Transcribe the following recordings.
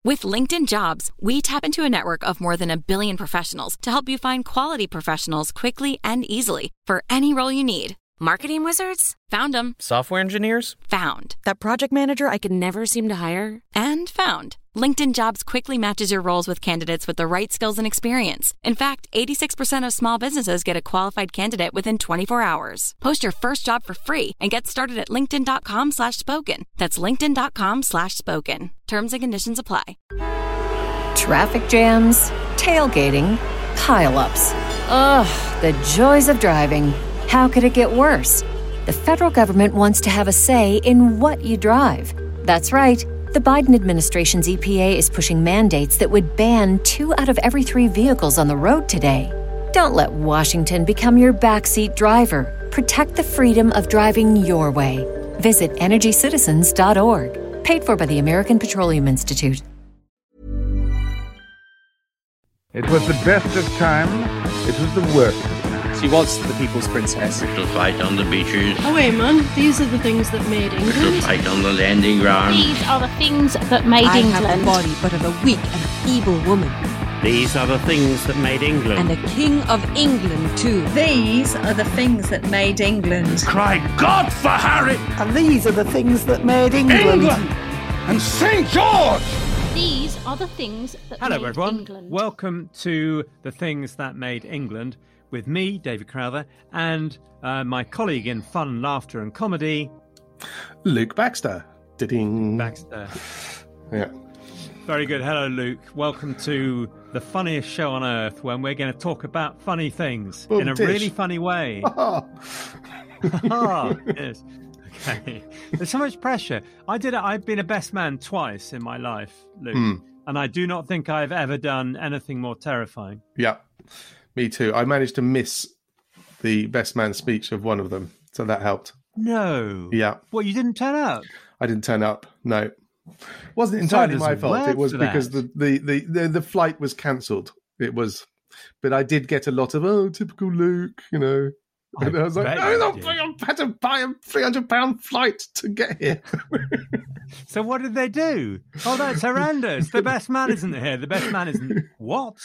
With LinkedIn Jobs, we tap into a network of more than 1 billion professionals to help you find quality professionals quickly and easily for any role you need. Marketing wizards? Found them. Software engineers? Found. That project manager I could never seem to hire? And found. LinkedIn Jobs quickly matches your roles with candidates with the right skills and experience. In fact, 86% of small businesses get a qualified candidate within 24 hours. Post your first job for free and get started at linkedin.com/spoken. That's linkedin.com/spoken. Terms and conditions apply. Traffic jams, tailgating, pile-ups. Ugh, the joys of driving. How could it get worse? The federal government wants to have a say in what you drive. That's right. The Biden administration's EPA is pushing mandates that would ban 2 out of every 3 vehicles on the road today. Don't let Washington become your backseat driver. Protect the freedom of driving your way. Visit EnergyCitizens.org. Paid for by the American Petroleum Institute. It was the best of times. It was the worst. She was the people's princess. We shall fight on the beaches. Oh wait, man. These are the things that made We shall England. fight on the landing ground. These are the things that made I England. have the body but of a weak and feeble woman. These are the things that made England. And a king of England too. These are the things that made England. Cry God for Harry! And these are the things that made England. And St. George! These are the things that Hello, made everyone. England. Welcome to The Things That Made England with me, David Crowther, and my colleague in fun, laughter and comedy, Luke Baxter. Da-ding. Baxter. Yeah. Very good. Hello, Luke. Welcome to the funniest show on earth, when we're going to talk about funny things in a really funny way. Yes. Okay. There's so much pressure. I've been a best man twice in my life, Luke, and I do not think I've ever done anything more terrifying. Yeah, me too. I managed to miss the best man speech of one of them, so that helped. No. Yeah. Well, you didn't turn up? I didn't turn up, no. Wasn't entirely my fault. It was because the flight was cancelled. It was, but I did get a lot of typical Luke, you know. And I was like, I had to buy a £300 flight to get here. So what did they do? Oh, that's horrendous. The best man isn't here. The best man isn't what?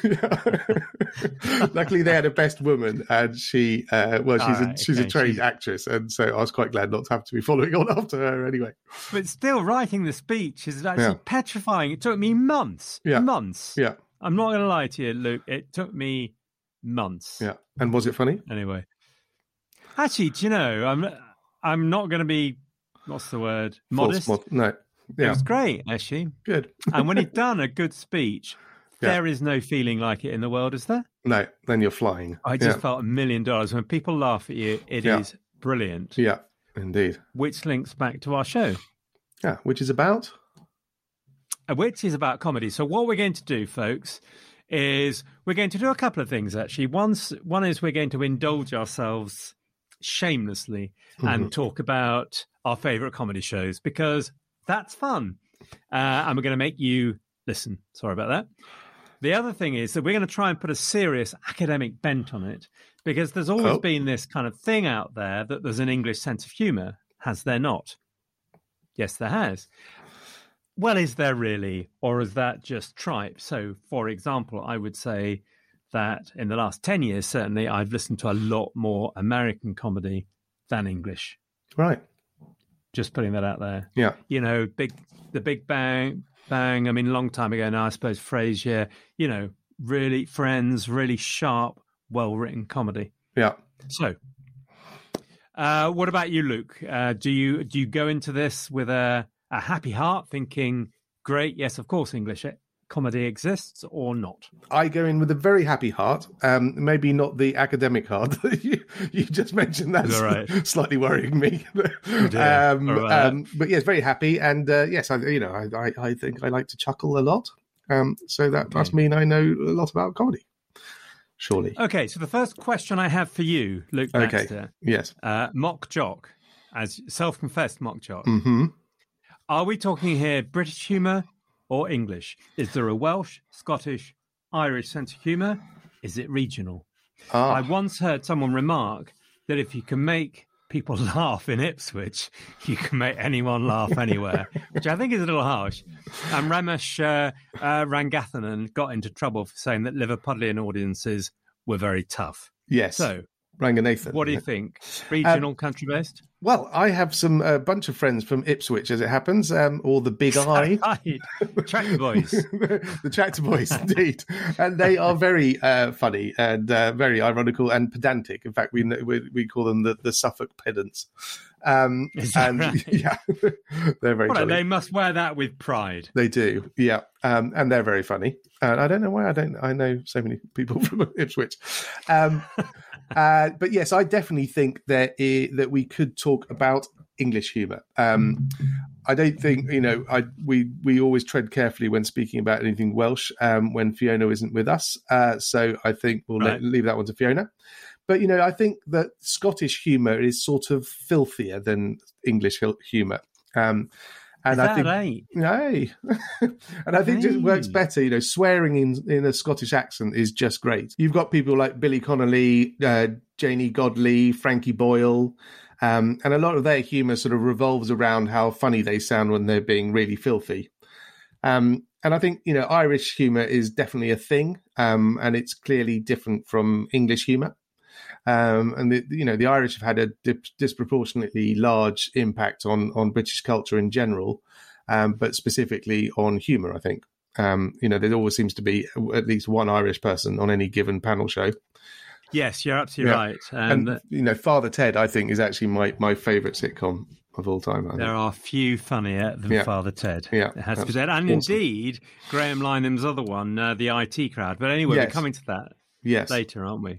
Luckily, they had a best woman, and she, she's a trained actress, and so I was quite glad not to have to be following on after her anyway. But still, writing the speech is actually petrifying. It took me months. Yeah. Months. Yeah. I'm not going to lie to you, Luke. It took me months. Yeah. And was it funny? Anyway. Actually, do you know, I'm not going to be, what's the word? Modest? No. Yeah. It was great, actually. Good. And when you've done a good speech, there is no feeling like it in the world, is there? No, then you're flying. I just felt $1 million. When people laugh at you, it is brilliant. Yeah, indeed. Which links back to our show. Yeah, which is about? Which is about comedy. So what we're going to do, folks, is we're going to do a couple of things, actually. One is we're going to indulge ourselves shamelessly and talk about our favourite comedy shows, because that's fun. And we're going to make you listen. Sorry about that. The other thing is that we're going to try and put a serious academic bent on it, because there's always been this kind of thing out there that there's an English sense of humour. Has there not? Yes, there has. Well, is there really? Or is that just tripe? So, for example, I would say that in the last 10 years, certainly, I've listened to a lot more American comedy than English. Right. Just putting that out there. Yeah. You know, the Big Bang. I mean, a long time ago now, I suppose, Frasier, you know, really Friends, really sharp, well-written comedy. Yeah. So, what about you, Luke? Do you go into this with a happy heart, thinking, great, yes, of course, English comedy exists, or not? I go in with a very happy heart. Maybe not the academic heart that you just mentioned. That's right. Slightly worrying me. But yes, very happy. And yes, I think I like to chuckle a lot. So that must mean I know a lot about comedy. Surely. Okay, so the first question I have for you, Luke Baxter. Yes. Mock jock, as self-confessed mock jock. Mm-hmm. Are we talking here British humour or English? Is there a Welsh, Scottish, Irish sense of humour? Is it regional? I once heard someone remark that if you can make people laugh in Ipswich, you can make anyone laugh anywhere, which I think is a little harsh. And Ramesh Rangathanan got into trouble for saying that Liverpudlian audiences were very tough. Yes. So, Ranganathan. What do you think? Regional, country-based? Well, I have a bunch of friends from Ipswich, as it happens, or the Big I. Tractor Boys. The Tractor Boys, indeed. And they are very funny and very ironical and pedantic. In fact, we call them the Suffolk pedants. Right? Yeah, they're very funny. They must wear that with pride. They do, yeah. And they're very funny. And I don't know why I know so many people from Ipswich. But yes, I definitely think that we could talk about English humour. I don't think, we always tread carefully when speaking about anything Welsh when Fiona isn't with us. So I think we'll leave that one to Fiona. But, I think that Scottish humour is sort of filthier than English humour. And I think, and I think it works better. Swearing in a Scottish accent is just great. You've got people like Billy Connolly, Janie Godley, Frankie Boyle, and a lot of their humour sort of revolves around how funny they sound when they're being really filthy. And I think Irish humour is definitely a thing, and it's clearly different from English humour. And the Irish have had a disproportionately large impact on British culture in general, but specifically on humour, I think. There always seems to be at least one Irish person on any given panel show. Yes, you're absolutely right. And Father Ted, I think, is actually my favourite sitcom of all time. There are few funnier than Father Ted. Yeah, it has to be said. And indeed, Graham Lineham's other one, the IT Crowd. But anyway, we're coming to that later, aren't we?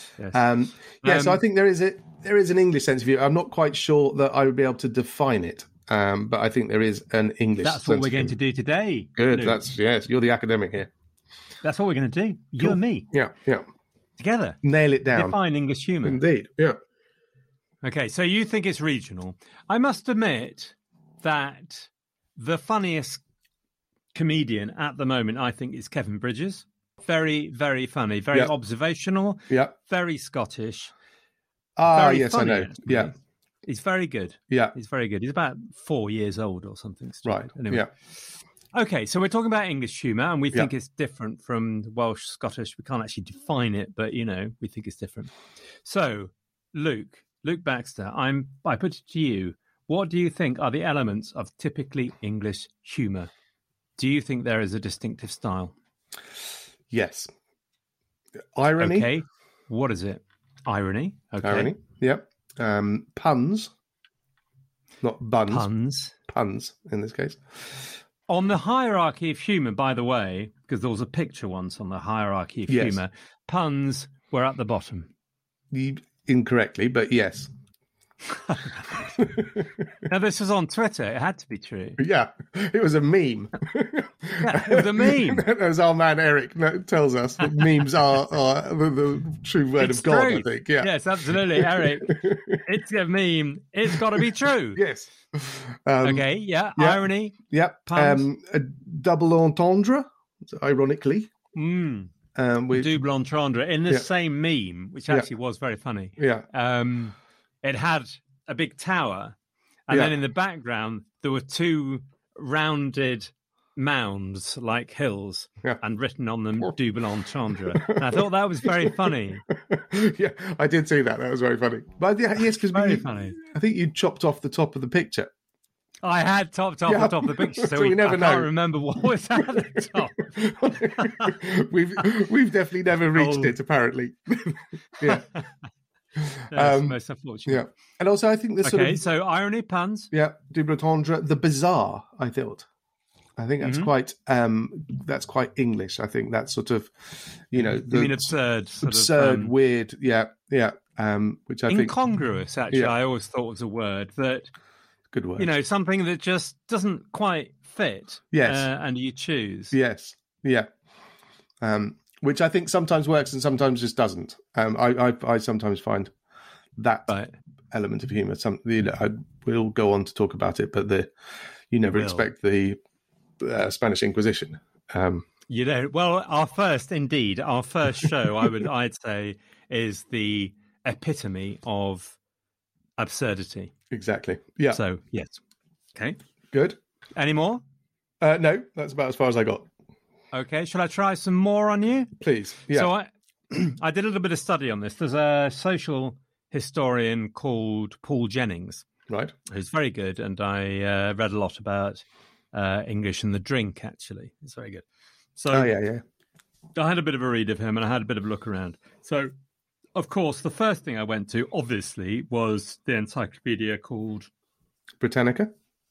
Yes. So I think there is an English sense of humour. I'm not quite sure that I would be able to define it, but I think there is an English. That's what we're going to do today. Good. Luke. You're the academic here. That's what we're going to do. You and me. Yeah. Together. Nail it down. Define English humour. Indeed. Yeah. Okay. So you think it's regional? I must admit that the funniest comedian at the moment, I think, is Kevin Bridges. Very, very funny, very observational, very Scottish. Yes, funny, I know. Actually. Yeah. He's very good. Yeah. He's very good. He's about 4 years old or something. Right. Anyway. Yeah. Okay, so we're talking about English humour, and we think it's different from Welsh, Scottish. We can't actually define it, but, we think it's different. So, Luke Baxter, I put it to you. What do you think are the elements of typically English humour? Do you think there is a distinctive style? Yes. Irony. Okay. What is it? Irony. Okay. Irony. Yep. Puns. Not buns. Puns. Puns, in this case. On the hierarchy of humour, by the way, because there was a picture once on the hierarchy of humour, puns were at the bottom. Incorrectly, but yes. Now, this was on Twitter. It had to be true. Yeah, it was a meme. It was a meme. As our man Eric tells us, that memes are the true word of God, I think. Yeah. Yes, absolutely, Eric. It's a meme. It's got to be true. Yes. Okay, irony. Yep. A double entendre, ironically. Double entendre in the same meme, which actually was very funny. Yeah. It had a big tower, and then in the background there were two rounded mounds like hills, and written on them double entendre. And I thought that was very funny. Yeah, I did see that. That was very funny. But yes, because funny. I think you chopped off the top of the picture. I had chopped off the top of the picture, so we never know. I can't remember what was at the top. We've definitely never reached it, apparently. Yeah. That's most unfortunate. Yeah, and also I think this so irony, puns. Yeah, double entendre, the bizarre. I think that's quite English. I think that's sort of, absurd, weird. Yeah. Which I think incongruous. Actually, I always thought was a word that. Good word. Something that just doesn't quite fit. Yes, and you choose. Yes, yeah. Which I think sometimes works and sometimes just doesn't. I sometimes find that element of humour. We'll go on to talk about it, but you never expect the Spanish Inquisition. You don't. Well, our first show, I'd say, is the epitome of absurdity. Exactly. Yeah. So, yes. Okay. Good. Any more? No, that's about as far as I got. Okay. Shall I try some more on you? Please. Yeah. So I did a little bit of study on this. There's a social historian called Paul Jennings. Right. Who's very good. And I read a lot about English and the drink, actually. It's very good. So I had a bit of a read of him and I had a bit of a look around. So, of course, the first thing I went to, obviously, was the encyclopedia called... Britannica?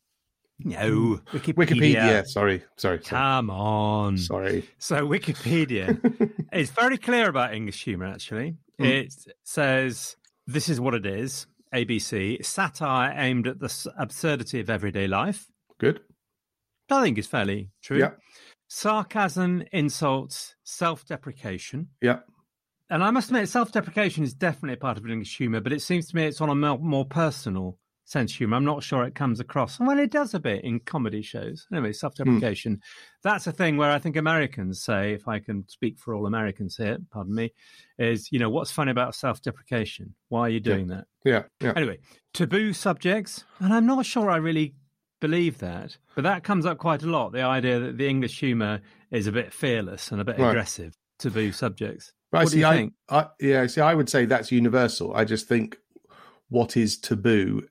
No, Wikipedia. Sorry. Come on. Sorry. So Wikipedia is very clear about English humour, actually. It says, this is what it is, ABC, satire aimed at the absurdity of everyday life. Good. I think it's fairly true. Yeah. Sarcasm, insults, self-deprecation. Yeah. And I must admit, self-deprecation is definitely a part of English humour, but it seems to me it's on a more personal sense of humour. I'm not sure it comes across. Well, it does a bit in comedy shows. Anyway, self-deprecation. That's a thing where I think Americans say, if I can speak for all Americans here, pardon me, is, what's funny about self-deprecation? Why are you doing that? Yeah. Anyway, taboo subjects. And I'm not sure I really believe that, but that comes up quite a lot. The idea that the English humour is a bit fearless and a bit aggressive. Taboo subjects. Right. What do you think? I would say that's universal. I just think what is taboo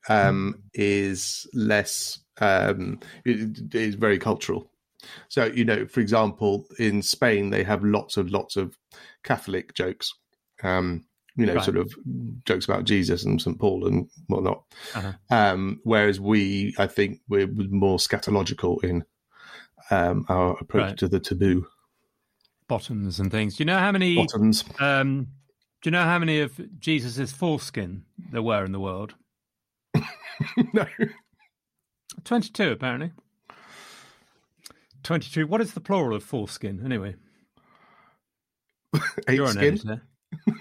is less, it is very cultural. So, for example, in Spain, they have lots of Catholic jokes, sort of jokes about Jesus and St. Paul and whatnot. Whereas I think we're more scatological in our approach to the taboo. Bottoms and things. Do you know how many bottoms? Do you know how many of Jesus's foreskin there were in the world? No. 22, apparently. 22. What is the plural of foreskin, anyway? 8 You're skin. An editor.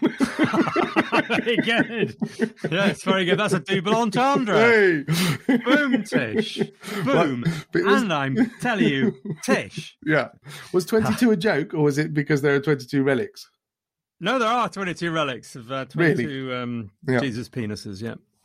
Very good. Yes, very good. That's a double entendre. Hey. Boom, Tish. Boom. And I'm telling you, Tish. Yeah. Was 22 a joke, or was it because there are 22 relics? No, there are 22 relics of 22 Jesus penises,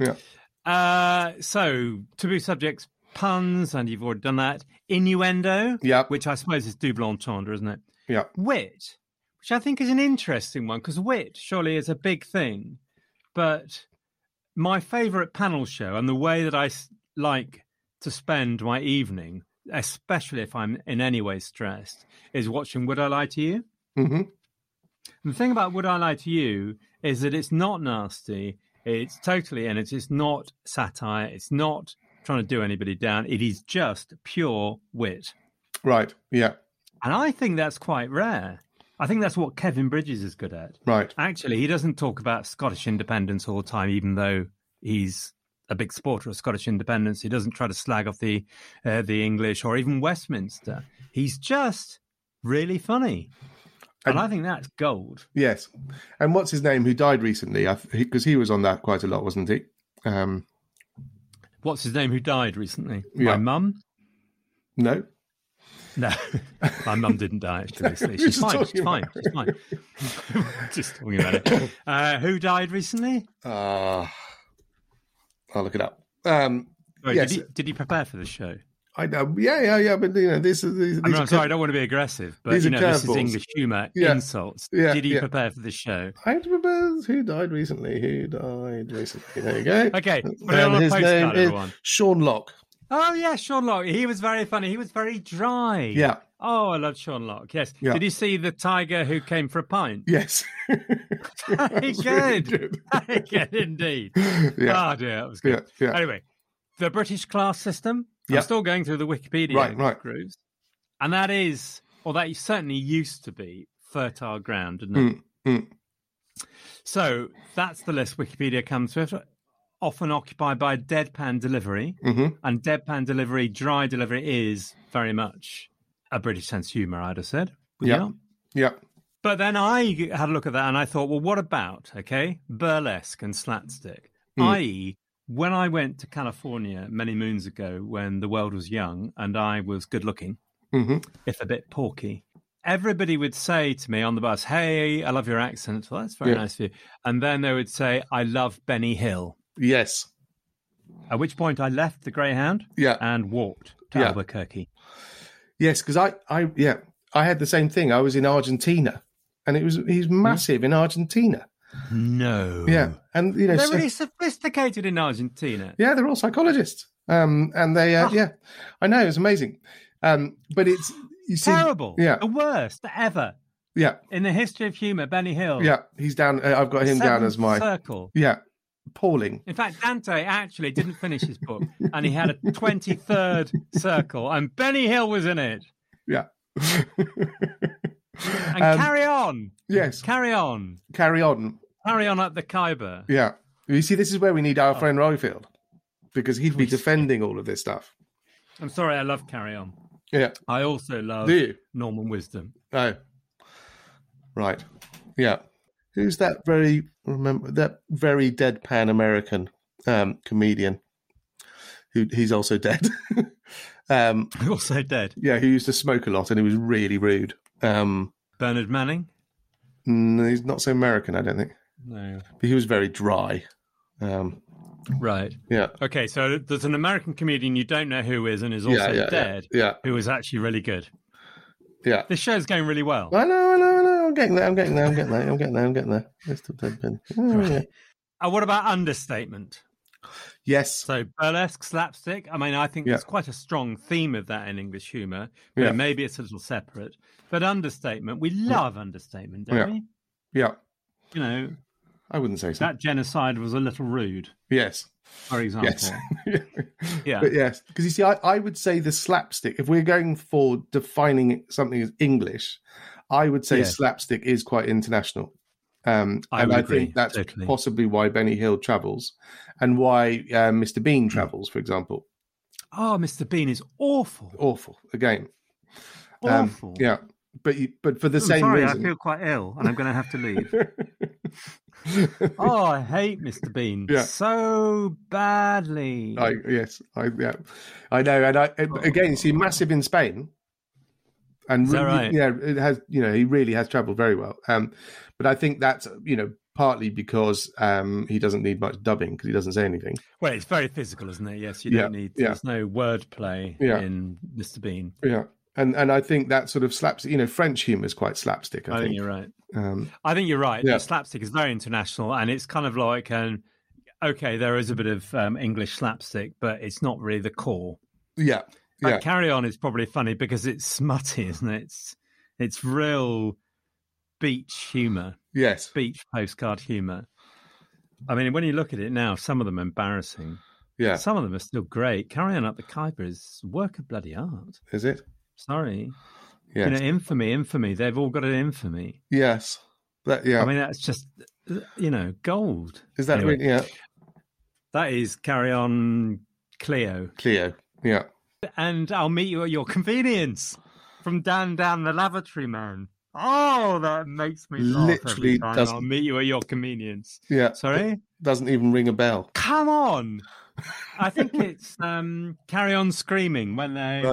Yeah. So, taboo subjects, puns, and you've already done that. Innuendo, which I suppose is double entendre, isn't it? Yeah. Wit, which I think is an interesting one, because wit surely is a big thing. But my favourite panel show, and the way that I like to spend my evening, especially if I'm in any way stressed, is watching Would I Lie to You? Mm-hmm. And the thing about Would I Lie to You is that it's not nasty, it's totally in it, it's not satire, it's not trying to do anybody down, it is just pure wit. Right, yeah. And I think that's quite rare. I think that's what Kevin Bridges is good at. Right. Actually, he doesn't talk about Scottish independence all the time, even though he's a big supporter of Scottish independence. He doesn't try to slag off the English or even Westminster. He's just really funny. And I think that's gold. Yes. And what's his name, who died recently? Because he was on that quite a lot, wasn't he? What's his name, who died recently? Yeah. My mum? No. No. My mum didn't die, actually. She's fine. She's fine. Just talking about it. Who died recently? I'll look it up. Sorry, yes. Did he prepare for the show? I know, yeah, but this is. I'm sorry, I don't want to be aggressive, but this is English humour, insults. Yeah, did he prepare for this show? I have to prepare. Who died recently? There you go. Okay, put it on a his postcard, name everyone. is Sean Locke. Oh yeah, Sean Locke. He was very funny. He was very dry. Yeah. Oh, I love Sean Locke. Yes. Yeah. Did you see the tiger who came for a pint? Yes. Very good. Very good indeed. Yeah. Oh dear, that was good. Yeah. Anyway, the British class system. I'm still going through the Wikipedia grooves. And that certainly used to be fertile ground, didn't it? So that's the list Wikipedia comes with, often occupied by deadpan delivery. Mm-hmm. And deadpan delivery, dry delivery is very much a British sense of humour, I'd have said. Yeah. But then I had a look at that and I thought, well, what about, burlesque and slapstick? I.e., when I went to California many moons ago when the world was young and I was good looking, if a bit porky, everybody would say to me on the bus, hey, I love your accent. Well, that's very nice of you. And then they would say, I love Benny Hill. Yes. At which point I left the Greyhound and walked to Albuquerque. Yes, because I had the same thing. I was in Argentina, and he's massive in Argentina. No. Yeah, and they're really sophisticated in Argentina. Yeah, they're all psychologists. And they, I know, it's amazing. But it's terrible. Yeah, the worst ever. Yeah, in the history of humour, Benny Hill. Yeah, he's down. I've got him down as my circle. Yeah, appalling. In fact, Dante actually didn't finish his book, and he had a 23rd circle, and Benny Hill was in it. Yeah. And carry on. Yes, carry on. Carry on. Carry on up the Khyber. Yeah, you see, this is where we need our friend Royfield, because he'd be defending all of this stuff. I'm sorry, I love Carry On. Yeah, I also love Norman Wisdom. Oh. Right, yeah. Who's that very deadpan American comedian? He's also dead. Also dead. Yeah, he used to smoke a lot and he was really rude. Bernard Manning? No, he's not so American, I don't think. No, but he was very dry. Right. Yeah. Okay, so there's an American comedian you don't know who is and is also dead. Yeah. Who is actually really good. Yeah. This show's going really well. I know. I'm getting there. Right. What about understatement? Yes. So burlesque, slapstick. I mean, I think there's quite a strong theme of that in English humour. Maybe it's a little separate. But understatement, we love understatement, don't we? Yeah. You know, I wouldn't say so. That genocide was a little rude. Yes. For example. Yes. Yeah. But yes. Because you see, I would say the slapstick, if we're going for defining something as English, I would say slapstick is quite international. I think that's possibly why Benny Hill travels and why Mr. Bean travels, for example. Oh, Mr. Bean is awful. Awful, again. Awful. Yeah. But for the same reason. I feel quite ill and I'm going to have to leave. Oh, I hate Mr. Bean so badly. I know. And again, you see, massive in Spain. And is that right? Yeah, it has. He really has travelled very well. But I think that's partly because he doesn't need much dubbing because he doesn't say anything. Well, it's very physical, isn't it? Yes, you don't need. There's no wordplay in Mr. Bean. Yeah, and I think that sort of slapstick. French humour is quite slapstick. I think you're right. I think you're right. Yeah. The slapstick is very international, and it's kind of like okay, there is a bit of English slapstick, but it's not really the core. Yeah. But Carry On is probably funny because it's smutty, isn't it? It's real beach humour. Yes. Beach postcard humour. I mean, when you look at it now, some of them are embarrassing. Yeah. Some of them are still great. Carry On Up the Khyber is work of bloody art. Is it? Sorry. Yes. Infamy. They've all got an infamy. Yes. I mean, that's just, gold. Is that anyway, really? Yeah. That is Carry On Cleo. Cleo, yeah. And I'll meet you at your convenience from Dan the Lavatory Man. Oh, that makes me laugh literally every time. I'll meet you at your convenience. Yeah. Sorry? Doesn't even ring a bell. Come on. I think it's Carry On Screaming when they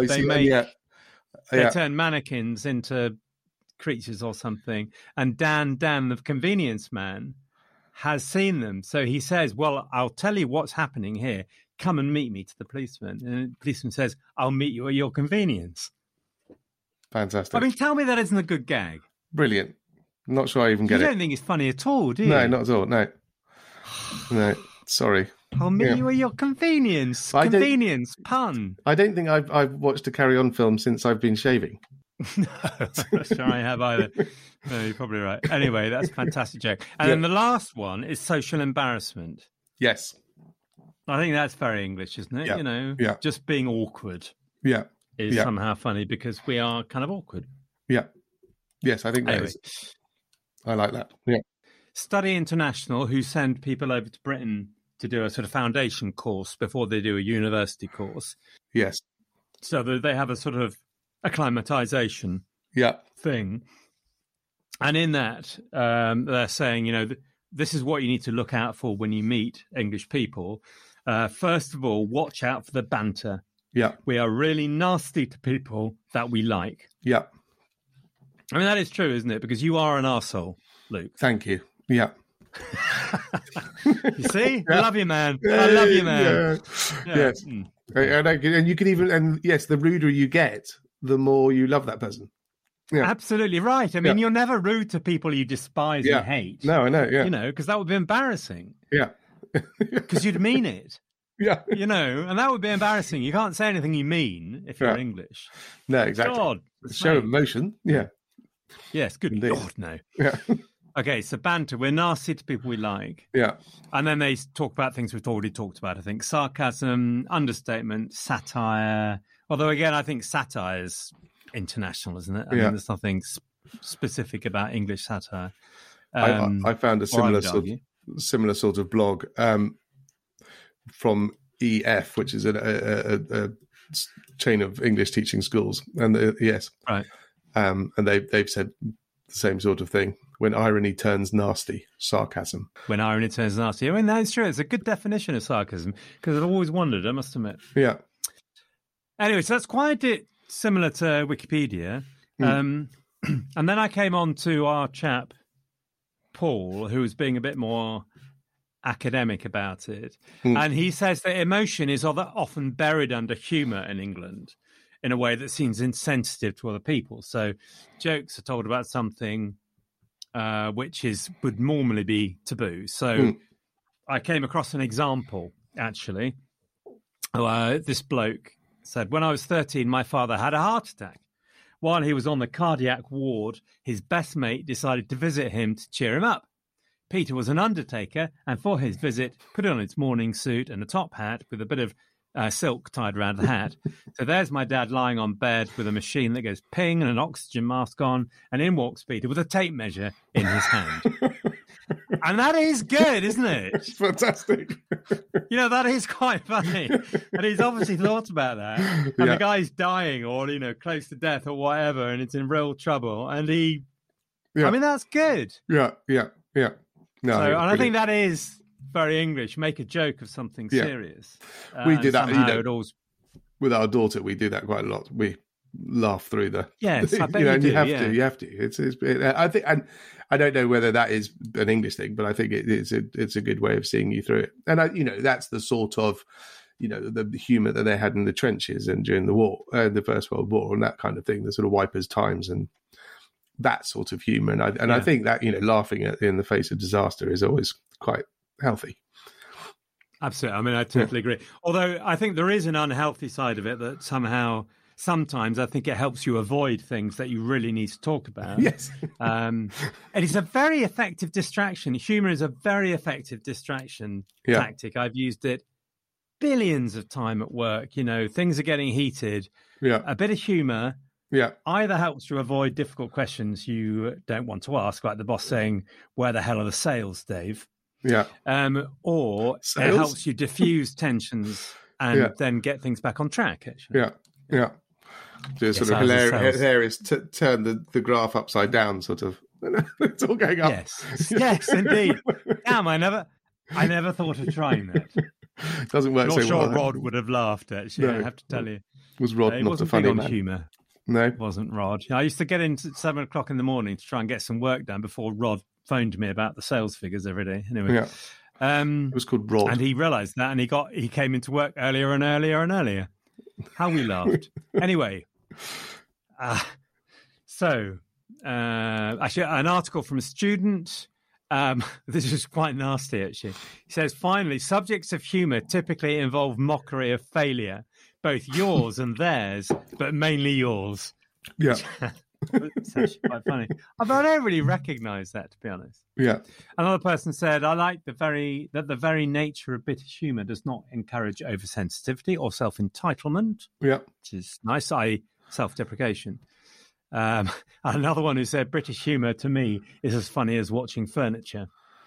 turn mannequins into creatures or something. And Dan, the convenience man, has seen them. So he says, well, I'll tell you what's happening here. Come and meet me to the policeman. And the policeman says, I'll meet you at your convenience. Fantastic. I mean, tell me that isn't a good gag. Brilliant. I'm not sure I even get it. You don't think it's funny at all, do you? No, not at all. No. No, sorry. I'll meet you at your convenience. Convenience, pun. I don't think I've watched a Carry On film since I've been shaving. No, I'm not sure I have either. No, you're probably right. Anyway, that's a fantastic joke. And then the last one is social embarrassment. Yes. I think that's very English, isn't it? Just being awkward. Yeah. Is somehow funny because we are kind of awkward. Yeah. Yes, I think that is. I like that. Yeah. Study International, who send people over to Britain to do a sort of foundation course before they do a university course. Yes. So that they have a sort of acclimatization thing. And in that, they're saying, this is what you need to look out for when you meet English people. First of all, watch out for the banter. Yeah. We are really nasty to people that we like. Yeah. I mean, that is true, isn't it? Because you are an arsehole, Luke. Thank you. Yeah. You see? I love you, man. I love you, man. Yeah. Yes. And you can even, and yes, the ruder you get, the more you love that person. Yeah. Absolutely right. I mean, you're never rude to people you despise and hate. No, I know. Yeah. You know, because that would be embarrassing. Yeah. Because you'd mean it. Yeah. You know, and that would be embarrassing. You can't say anything you mean if you're English. No, exactly. God, show emotion. Yeah. Yes, good Indeed. God, no. Yeah. Okay, so banter. We're nasty to people we like. Yeah. And then they talk about things we've already talked about, I think. Sarcasm, understatement, satire. Although, again, I think satire is international, isn't it? I mean, there's nothing specific about English satire. I found a similar sort of blog from EF, which is a chain of English teaching schools. And right. And they've said the same sort of thing. When irony turns nasty, sarcasm. When irony turns nasty. I mean, that's true. It's a good definition of sarcasm, because I've always wondered, I must admit. Yeah. Anyway, so that's quite similar to Wikipedia. And then I came on to our chap, Paul, who was being a bit more academic about it. And he says that emotion is often buried under humour in England in a way that seems insensitive to other people. So jokes are told about something which would normally be taboo. So I came across an example, actually. This bloke said, when I was 13, my father had a heart attack. While he was on the cardiac ward, his best mate decided to visit him to cheer him up. Peter was an undertaker, and for his visit, put on his morning suit and a top hat with a bit of silk tied around the hat. So there's my dad lying on bed with a machine that goes ping and an oxygen mask on, and in walks Peter with a tape measure in his hand. And that is good, isn't it? It's fantastic. You know, that is quite funny. And he's obviously thought about that. And the guy's dying or, you know, close to death or whatever, and it's in real trouble. And I mean, that's good. Yeah. No, so, and I think that is very English. Make a joke of something serious. We do that, you know, with our daughter. We do that quite a lot. We laugh through the. Yes, I bet you have to. It's I think, and I don't know whether that is an English thing, but I think it's a good way of seeing you through it. And you know, that's the sort of, you know, the humour that they had in the trenches and during the war, the First World War, and that kind of thing. The sort of wipers' times and that sort of humour. And I think that, you know, laughing in the face of disaster is always quite healthy. Absolutely. I mean, I totally agree. Although I think there is an unhealthy side of it that sometimes I think it helps you avoid things that you really need to talk about. Yes. And it's a very effective distraction. Humour is a very effective distraction tactic. I've used it billions of times at work. You know, things are getting heated. Yeah. A bit of humour either helps you avoid difficult questions you don't want to ask, like the boss saying, "Where the hell are the sales, Dave?" Yeah. Or sales? It helps you diffuse tensions and then get things back on track, actually. Yeah. Do a sort of hilarious turn the graph upside down, sort of. It's all going up. Yes, indeed. Damn, I never thought of trying that. Doesn't work so well. I'm not sure Rod would have laughed, actually, I have to tell you. Was Rod not a funny man? Humour. No. It wasn't Rod. I used to get in at 7 o'clock in the morning to try and get some work done before Rod phoned me about the sales figures every day. Anyway. It was called Rod. And he realised that, and he came into work earlier and earlier and earlier. How we laughed. Anyway. Actually, an article from a student. This is quite nasty, actually. He says, finally, subjects of humour typically involve mockery of failure, both yours and theirs, but mainly yours. Yeah. It's actually quite funny. I don't really recognise that, to be honest. Yeah. Another person said, I like the very nature of British humour does not encourage oversensitivity or self-entitlement. Yeah. Which is nice, i.e. self-deprecation. Another one who said, British humour to me is as funny as watching furniture.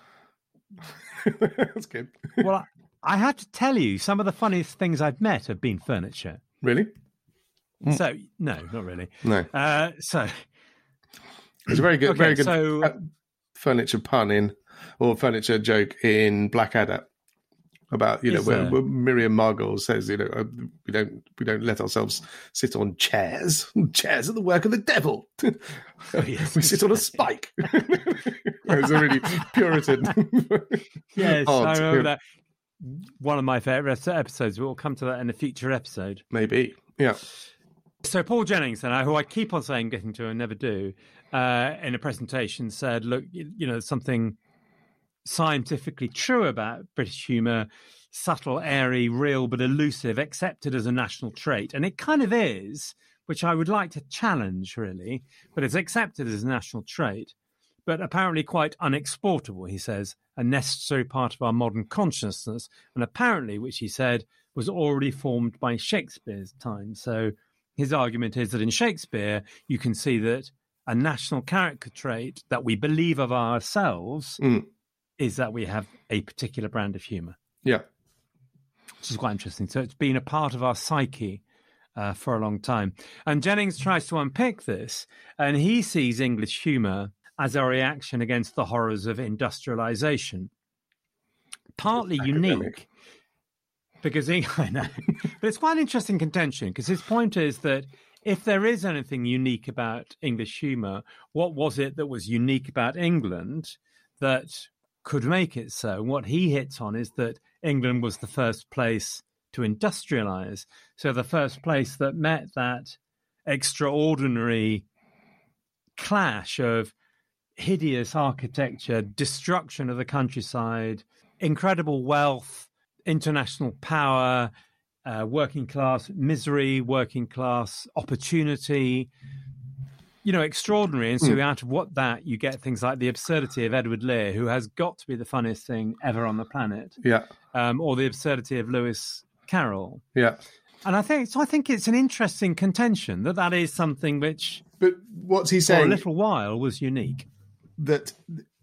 That's good. Well, I have to tell you, some of the funniest things I've met have been furniture. Really? So, no, not really. No. So it's a very good furniture pun or furniture joke in Blackadder. about where Miriam Margolyes says we don't let ourselves sit on chairs. Chairs are the work of the devil. We sit on a spike. It's a really Puritan. Yes, I remember that. One of my favourite episodes. We'll come to that in a future episode. Maybe, yeah. So Paul Jennings, who I keep on saying getting to and never do, in a presentation said, look, something scientifically true about British humour, subtle, airy, real but elusive, accepted as a national trait. And it kind of is, which I would like to challenge, really, but it's accepted as a national trait, but apparently quite unexportable, he says, a necessary part of our modern consciousness, and apparently, which he said, was already formed by Shakespeare's time. So his argument is that in Shakespeare, you can see that a national character trait that we believe of ourselves is that we have a particular brand of humour. Yeah. Which is quite interesting. So it's been a part of our psyche for a long time. And Jennings tries to unpick this, and he sees English humour as a reaction against the horrors of industrialisation. Partly unique, because I know, but it's quite an interesting contention, because his point is that if there is anything unique about English humour, what was it that was unique about England that could make it so? And what he hits on is that England was the first place to industrialise, so the first place that met that extraordinary clash of hideous architecture, destruction of the countryside, incredible wealth, international power, working class misery, working class opportunity, extraordinary. And so out of what that, you get things like the absurdity of Edward Lear, who has got to be the funniest thing ever on the planet. Yeah. Or the absurdity of Lewis Carroll. Yeah. And I think it's an interesting contention that is something which, but what's he saying, for a little while was unique. That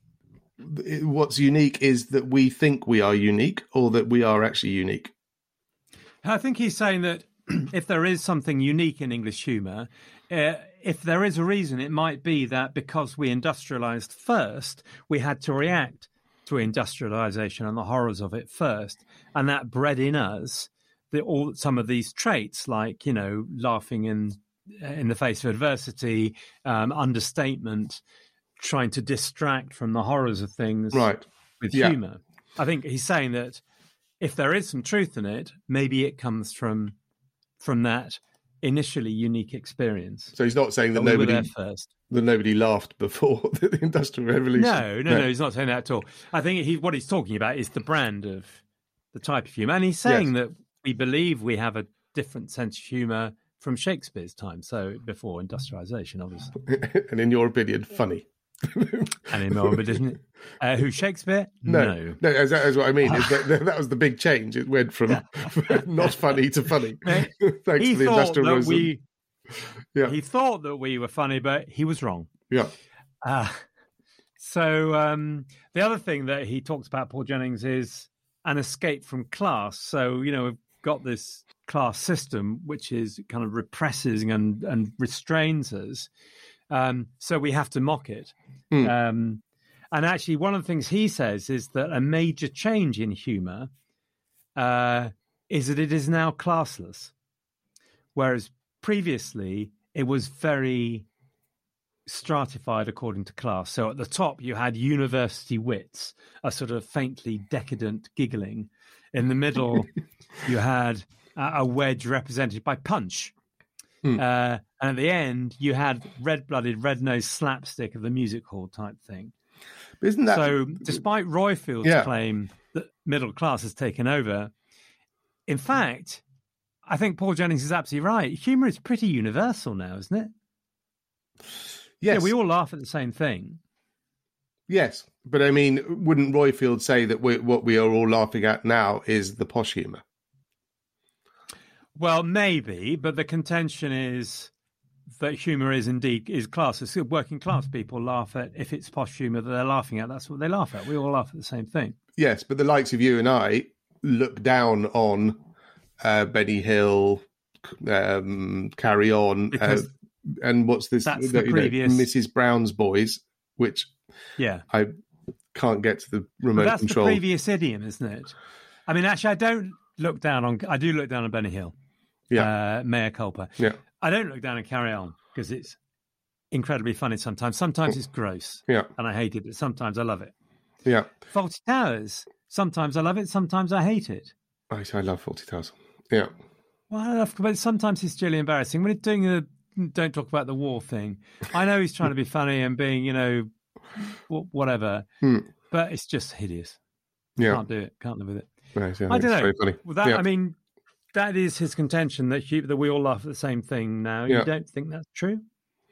what's unique is that we think we are unique, or that we are actually unique? I think he's saying that if there is something unique in English humour, if there is a reason, it might be that because we industrialised first, we had to react to industrialisation and the horrors of it first, and that bred in us some of these traits, like laughing in the face of adversity, understatement, trying to distract from the horrors of things, right, with humour. I think he's saying that if there is some truth in it, maybe it comes from that initially unique experience. So he's not saying that nobody laughed before the Industrial Revolution. No, he's not saying that at all. I think what he's talking about is the brand of the type of humour, and he's saying that we believe we have a different sense of humour from Shakespeare's time, so before industrialisation, obviously. And in your opinion, funny. And in my opinion, who, Shakespeare? No. That's what I mean. That was the big change. It went from not funny to funny. Thanks to the industrialism. He thought that we were funny, but he was wrong. Yeah. So the other thing that he talks about, Paul Jennings, is an escape from class. So, we've got this class system which is kind of repressing and restrains us. So we have to mock it. And actually, one of the things he says is that a major change in humour is that it is now classless, whereas previously it was very stratified according to class. So at the top, you had university wits, a sort of faintly decadent giggling. In the middle, you had a wedge represented by Punch. And at the end, you had red-blooded, red-nosed slapstick of the music hall type thing. Isn't that so? Despite Royfield's claim that middle class has taken over, in fact, I think Paul Jennings is absolutely right. Humour is pretty universal now, isn't it? Yes, we all laugh at the same thing. Yes, but I mean, wouldn't Royfield say that what we are all laughing at now is the posh humour? Well, maybe, but the contention is that humour is class. It's working class people laugh at, if it's posh humour that they're laughing at, that's what they laugh at. We all laugh at the same thing. Yes, but the likes of you and I look down on Benny Hill, Carry On, and what's this? That's the previous... Mrs. Brown's Boys, which I can't get to the remote control. That's the previous idiom, isn't it? I mean, actually, I do look down on Benny Hill. Yeah. Mea culpa. Yeah. I don't look down and Carry On because it's incredibly funny sometimes. Sometimes it's gross. Yeah. And I hate it, but sometimes I love it. Yeah. Fawlty Towers. Sometimes I love it, sometimes I hate it. I love Fawlty Towers. Yeah. Well, but sometimes it's really embarrassing. When it's doing the don't talk about the war thing, I know he's trying to be funny and being, whatever, but it's just hideous. Yeah. Can't do it. Can't live with it. Right, yeah, I don't know. Very funny. Well, I mean, that is his contention that we all laugh at the same thing now. You don't think that's true?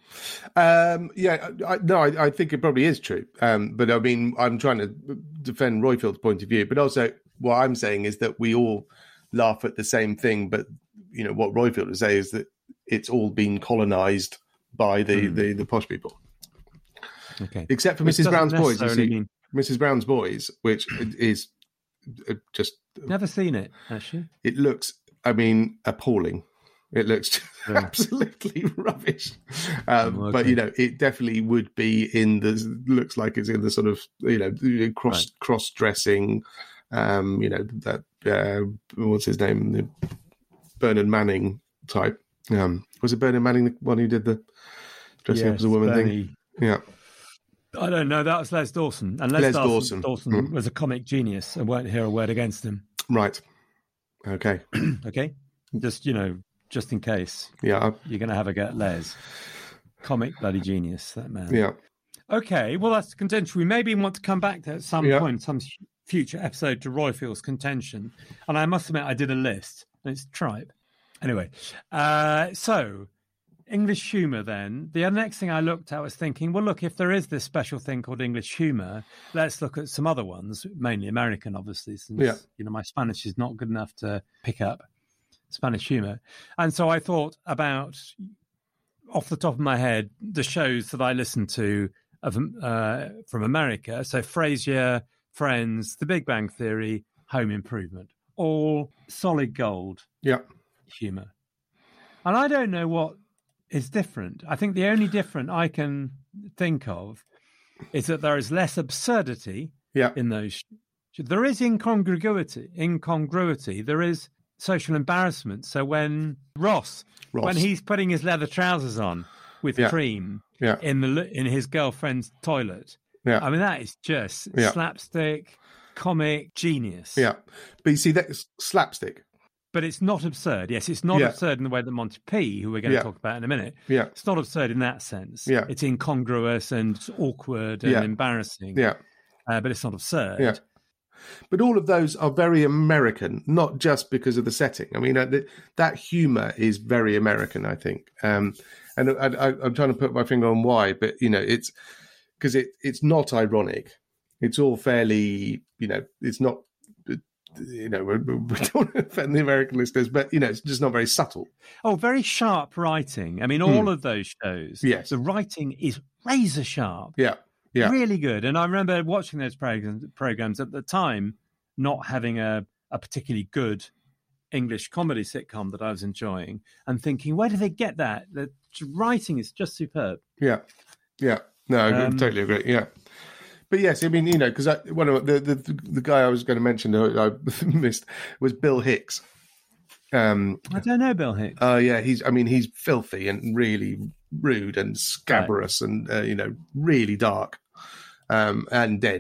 I think it probably is true. But I mean, I'm trying to defend Roifield's point of view, but also what I'm saying is that we all laugh at the same thing. But what Roifield would say is that it's all been colonized by the posh people. Okay, except for Mrs. Brown's Boys. Mrs. Brown's Boys, which is just never seen it. Actually, it looks, appalling. It looks absolutely rubbish. Okay. But, it definitely would be looks like it's in the sort of, cross-dressing, that, what's his name? The Bernard Manning type. Was it Bernard Manning, the one who did the dressing up as a woman thing? Yeah. I don't know. That was Les Dawson. And Les Dawson was a comic genius. I won't hear a word against him. Right. Okay. Okay. Just in case. Yeah. You're going to have a go at Les. Comic bloody genius, that man. Yeah. Okay, well, that's the contention. We maybe want to come back to at some point, some future episode, to Roifield's contention. And I must admit, I did a list, and it's tripe. Anyway, so English humour then. The next thing I looked at was thinking, well, look, if there is this special thing called English humour, let's look at some other ones, mainly American, obviously, since my Spanish is not good enough to pick up Spanish humour. And so I thought about, off the top of my head, the shows that I listened to from America. So Frasier, Friends, The Big Bang Theory, Home Improvement, all solid gold humour. And I don't know what is different. I think the only different I can think of is that there is less absurdity in those. There is incongruity. There is social embarrassment. So when Ross, when he's putting his leather trousers on with cream in his girlfriend's toilet, I mean, that is just slapstick, comic genius. Yeah, but you see, that's slapstick. But it's not absurd. Yes, it's not absurd in the way that Monty P, who we're going to talk about in a minute, it's not absurd in that sense. Yeah. It's incongruous and awkward and embarrassing. Yeah. But it's not absurd. Yeah. But all of those are very American, not just because of the setting. I mean, that humour is very American, I think. And I'm trying to put my finger on why, but, it's because it's not ironic. It's all fairly, it's not, we don't want to offend the American listeners, but, it's just not very subtle. Oh, very sharp writing. I mean, all of those shows, the writing is razor sharp. Yeah. Yeah. Really good. And I remember watching those programs at the time, not having a particularly good English comedy sitcom that I was enjoying, and thinking, where do they get that? The writing is just superb. Yeah. Yeah. No, I totally agree. Yeah. But yes, I mean, because one of the guy I was going to mention I missed was Bill Hicks. I don't know Bill Hicks. Yeah, he's filthy and really rude and scabrous and really dark, and dead.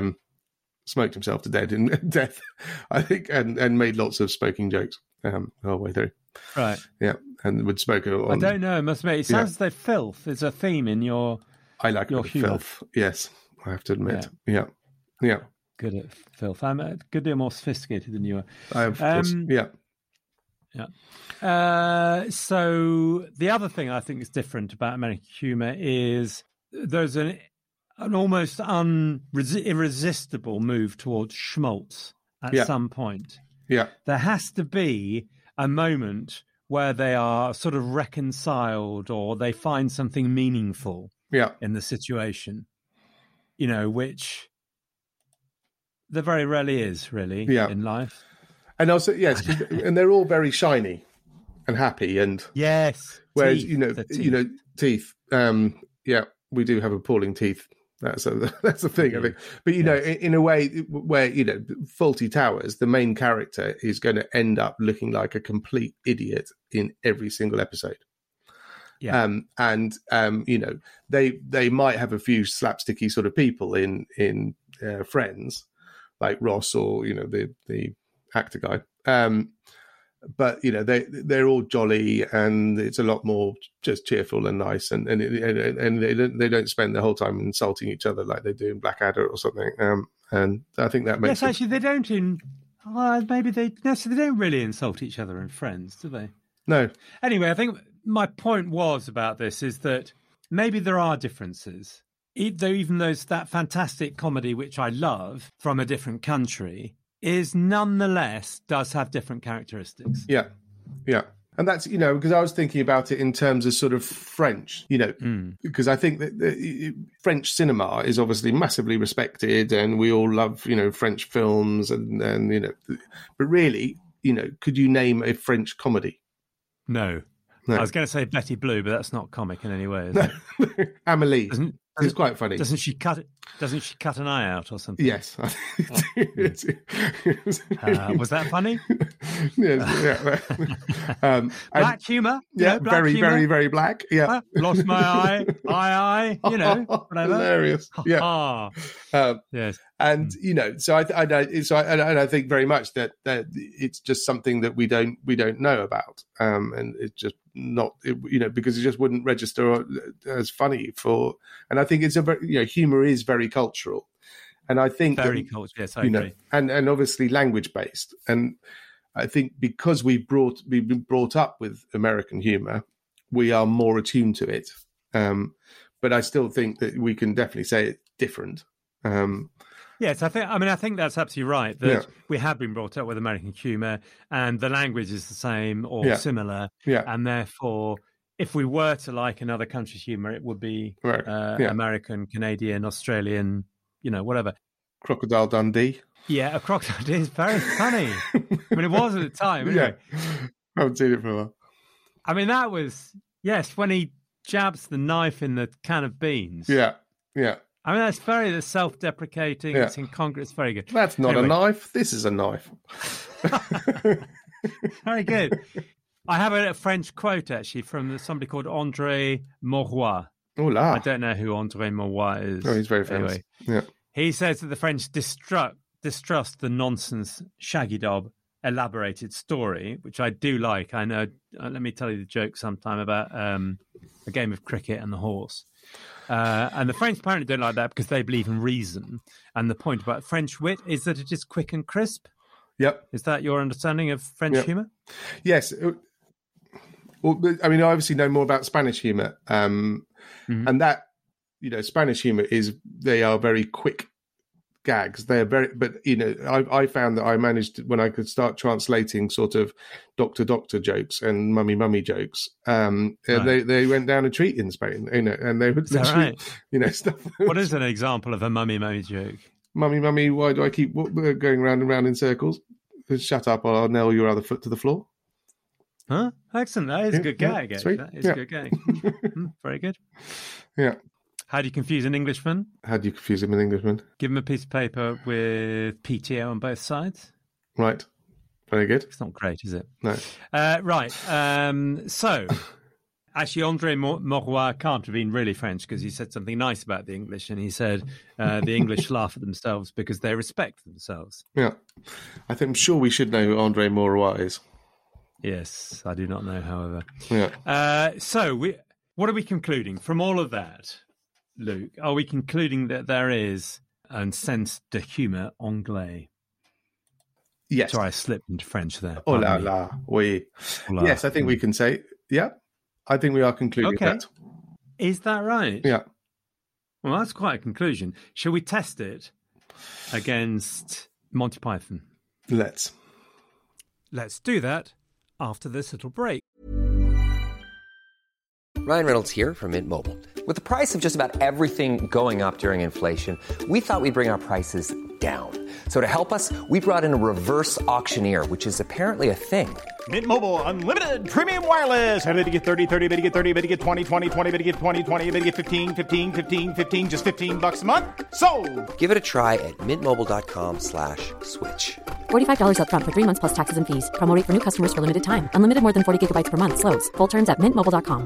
Smoked himself to death, I think, and made lots of smoking jokes the whole way through. Right. Yeah, and would smoke it on. I don't know. I must admit, it sounds as though filth is a theme in your. I like your filth. Yes, I have to admit. Yeah. Good at filth. I'm a good deal more sophisticated than you are. I have. Yeah. So the other thing I think is different about American humour is there's an almost irresistible move towards schmaltz at some point. Yeah. There has to be a moment where they are sort of reconciled or they find something meaningful in the situation, which there very rarely is really in life. And also, yes, and they're all very shiny and happy, and yes. Whereas teeth. teeth. We do have appalling teeth That's a thing, I think. But, you know, in a way where, you know, Fawlty Towers, the main character is going to end up looking like a complete idiot in every single episode. Yeah. You know, they might have a few slapsticky sort of people in Friends, like Ross or, you know, the actor guy. But, you know, they're all jolly, and it's a lot more just cheerful and nice, and they don't spend the whole time insulting each other like they do in Blackadder or something. And I think that makes actually they don't they don't really insult each other in Friends, do they? No. Anyway, I think my point was about this is that maybe there are differences, even though it's that fantastic comedy which I love from a different country, is nonetheless does have different characteristics. Yeah. And that's, you know, because I was thinking about it in terms of sort of French, you know, because I think that French cinema is obviously massively respected, and we all love, you know, French films and you know, but really, you know, could you name a French comedy? No. I was going to say Betty Blue, but that's not comic in any way, is it? Amélie. It's quite funny. Doesn't she cut an eye out or something? Yes. Was that funny? Yes. Yeah. Black humour. Yeah. Black very, humour. very, very black. Yeah. Lost my eye. Eye. You know, whatever. Hilarious. Yeah. Yes. And you know, so I think very much that it's just something that we don't know about, and it's just not, you know, because it just wouldn't register as funny for. And I think it's humor is very cultural, and I think very cultural. Yes, I agree. And obviously language based, and I think because we've been brought up with American humor, we are more attuned to it. But I still think that we can definitely say it's different. Yes, I think that's absolutely right. That we have been brought up with American humour, and the language is the same or similar. Yeah. And therefore, if we were to like another country's humour, it would be American, Canadian, Australian, you know, whatever. Crocodile Dundee. Yeah, a Crocodile Dundee is very funny. I mean, it was at the time. Anyway. Yeah, I haven't seen it for a while. I mean, that was when he jabs the knife in the can of beans. Yeah. I mean, that's very self-deprecating. It's incongruous. It's very good. That's not a knife. This is a knife. Very good. I have a French quote, actually, from somebody called André Maurois. Oh, la. I don't know who André Maurois is. Oh, he's very famous. Anyway, yeah. He says that the French distrust the nonsense Shaggy Dog elaborated story, which I do like. I know. Let me tell you the joke sometime about a game of cricket and the horse. And the French apparently don't like that because they believe in reason. And the point about French wit is that it is quick and crisp. Yep. Is that your understanding of French humour? Yes. Well, I mean, I obviously know more about Spanish humour. And that, you know, Spanish humour they are very quick gags. They're but you know, I found that I managed when I could start translating sort of doctor jokes and mummy jokes. They went down a treat in Spain, you know, and they would literally, you know, stuff. What is an example of a mummy joke? Mummy, why do I keep going round and round in circles? Shut up, or I'll nail your other foot to the floor. Huh? Excellent. That is a good gag. Sweet. That is a good gag. Very good. Yeah. How do you confuse an Englishman? How do you confuse him an Englishman? Give him a piece of paper with PTO on both sides. Right. Very good. It's not great, is it? No. Right. So, actually, André Maurois can't have been really French because he said something nice about the English, and he said the English laugh at themselves because they respect themselves. Yeah. I'm sure we should know who André Maurois is. Yes, I do not know, however. Yeah. So, what are we concluding from all of that, Luke? Are we concluding that there is un sens de humour anglais? Yes. Sorry, I slipped into French there. Oh la la, oui. Yes, I think we can say, I think we are concluding that. Is that right? Yeah. Well, that's quite a conclusion. Shall we test it against Monty Python? Let's do that after this little break. Ryan Reynolds here from Mint Mobile. With the price of just about everything going up during inflation, we thought we'd bring our prices down. So to help us, we brought in a reverse auctioneer, which is apparently a thing. Mint Mobile Unlimited Premium Wireless. How to get 30, 30, bit to get 30, bit to get 20, 20, 20, bit to get 20, 20, bit to get 15, 15, 15, 15, just $15 a month? Sold! Give it a try at mintmobile.com/switch. $45 up front for 3 months plus taxes and fees. Promo rate for new customers for limited time. Unlimited more than 40 gigabytes per month. Slows full terms at mintmobile.com.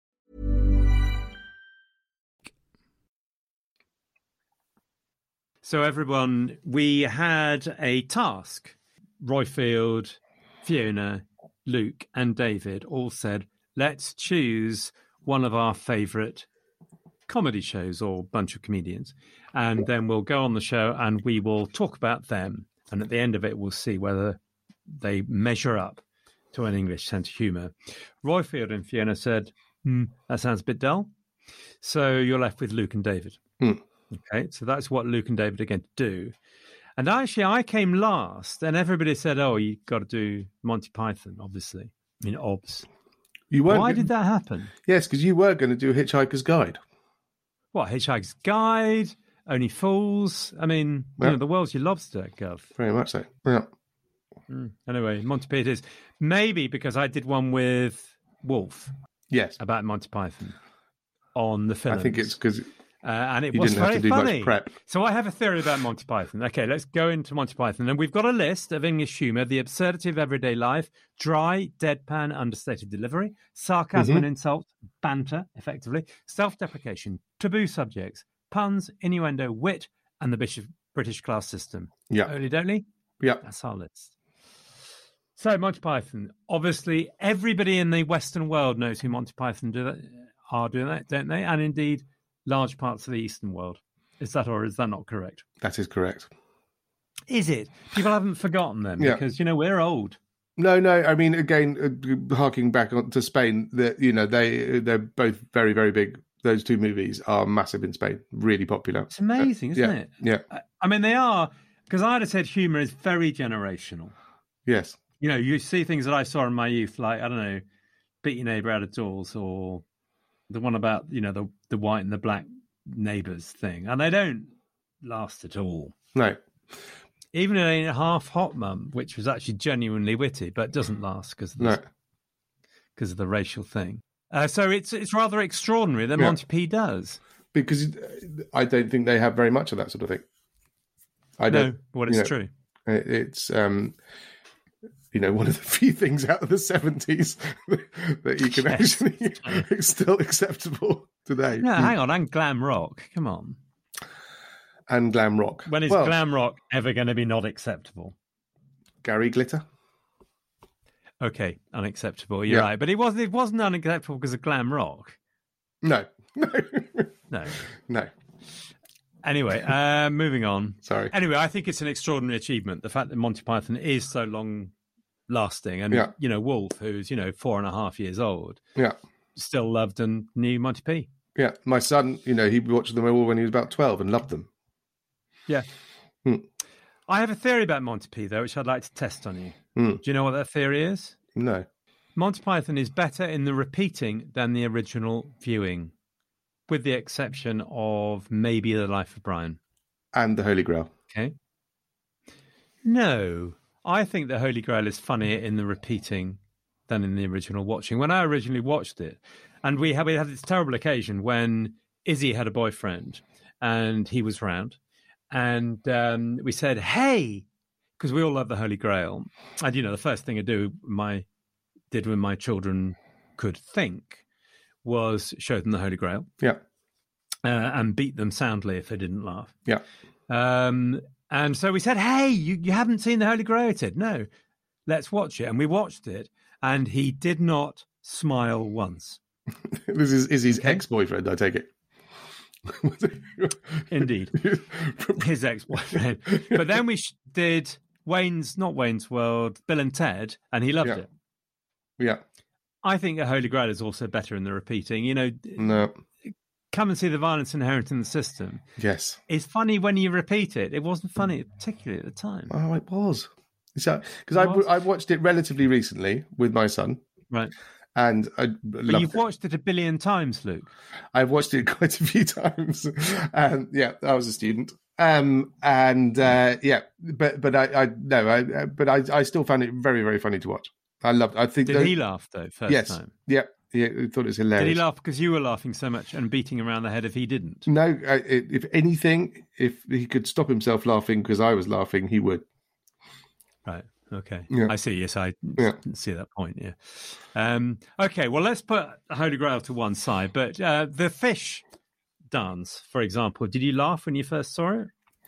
So everyone, we had a task. Roifield, Fiona, Luke and David all said, let's choose one of our favourite comedy shows or bunch of comedians. And then we'll go on the show and we will talk about them. And at the end of it, we'll see whether they measure up to an English sense of humour. Roifield and Fiona said, that sounds a bit dull. So you're left with Luke and David. Okay, so that's what Luke and David are going to do. And actually, I came last, and everybody said, oh, you've got to do Monty Python, obviously. I mean, obs. Why did that happen? Yes, because you were going to do Hitchhiker's Guide. What, Hitchhiker's Guide? Only Fools? I mean, you know, the world's your lobster, Gov. Very much so, yeah. Anyway, Monty Python is maybe because I did one with Wolf. Yes. About Monty Python on the film. I think it's because... and it you was didn't have very to do funny. much prep. So I have a theory about Monty Python. Okay, let's go into Monty Python. And we've got a list of English humour: the absurdity of everyday life, dry, deadpan, understated delivery, sarcasm and insult, banter, effectively, self-deprecation, taboo subjects, puns, innuendo, wit, and the British class system. Yeah. Only? Yeah. That's our list. So Monty Python. Obviously, everybody in the Western world knows who Monty Python are doing that, don't they? And indeed, large parts of the Eastern world. Is that or is that not correct? That is correct. Is it? People haven't forgotten them because, you know, we're old. No. I mean, again, harking back to Spain, they're both very, very big. Those two movies are massive in Spain, really popular. It's amazing, isn't it? Yeah. I mean, they are, because I'd have said humour is very generational. Yes. You know, you see things that I saw in my youth, like, I don't know, Beat Your Neighbour Out of Doors, or the one about, you know, the white and the black neighbours thing. And they don't last at all. No. Even in a Half Hot Mum, which was actually genuinely witty, but doesn't last because of the racial thing. So it's rather extraordinary that Monty P does. Because I don't think they have very much of that sort of thing. It's true. It's... one of the few things out of the 70s that you can actually it's still acceptable today. No, hang on, and glam rock. Come on. And glam rock. When is glam rock ever going to be not acceptable? Gary Glitter. Okay, unacceptable. You're right, but it wasn't unacceptable because of glam rock. No. Anyway, moving on. Sorry. Anyway, I think it's an extraordinary achievement. The fact that Monty Python is so long lasting, and Wolf, who's 4.5 years old, still loved and knew Monty P. Yeah, my son, he watched them all when he was about 12 and loved them. Yeah. I have a theory about Monty P, though, which I'd like to test on you. Do you know what that theory is? No. Monty Python is better in the repeating than the original viewing, with the exception of maybe The Life of Brian. And The Holy Grail. Okay. No. I think The Holy Grail is funnier in the repeating than in the original watching. When I originally watched it, and we had this terrible occasion when Izzy had a boyfriend and he was round, and we said, hey, because we all love The Holy Grail. And, the first thing I did when my children could think was show them The Holy Grail. Yeah. And beat them soundly if they didn't laugh. Yeah. And so we said, hey, you haven't seen The Holy Grail? He said, no, let's watch it. And we watched it, and he did not smile once. This is Izzy's ex-boyfriend, I take it. Indeed. His ex-boyfriend. But then we did not Wayne's World, Bill and Ted, and he loved it. Yeah. I think The Holy Grail is also better in the repeating. No. Come and see The Violence Inherent in the System. Yes. It's funny when you repeat it. It wasn't funny, particularly at the time. Oh, it was. Because I watched it relatively recently with my son. Right. And But you've watched it 1 billion times, Luke. I've watched it quite a few times. And I was a student. I still found it very, very funny to watch. I loved. I think. Did he laugh though? First time. Yeah. Yeah, he thought it was hilarious. Did he laugh because you were laughing so much and beating around the head if he didn't? No, if anything, if he could stop himself laughing because I was laughing, he would. Right. Okay. Yeah. I see. Yes, I see that point. Yeah. Okay. Well, let's put Holy Grail to one side. But the fish dance, for example, did you laugh when you first saw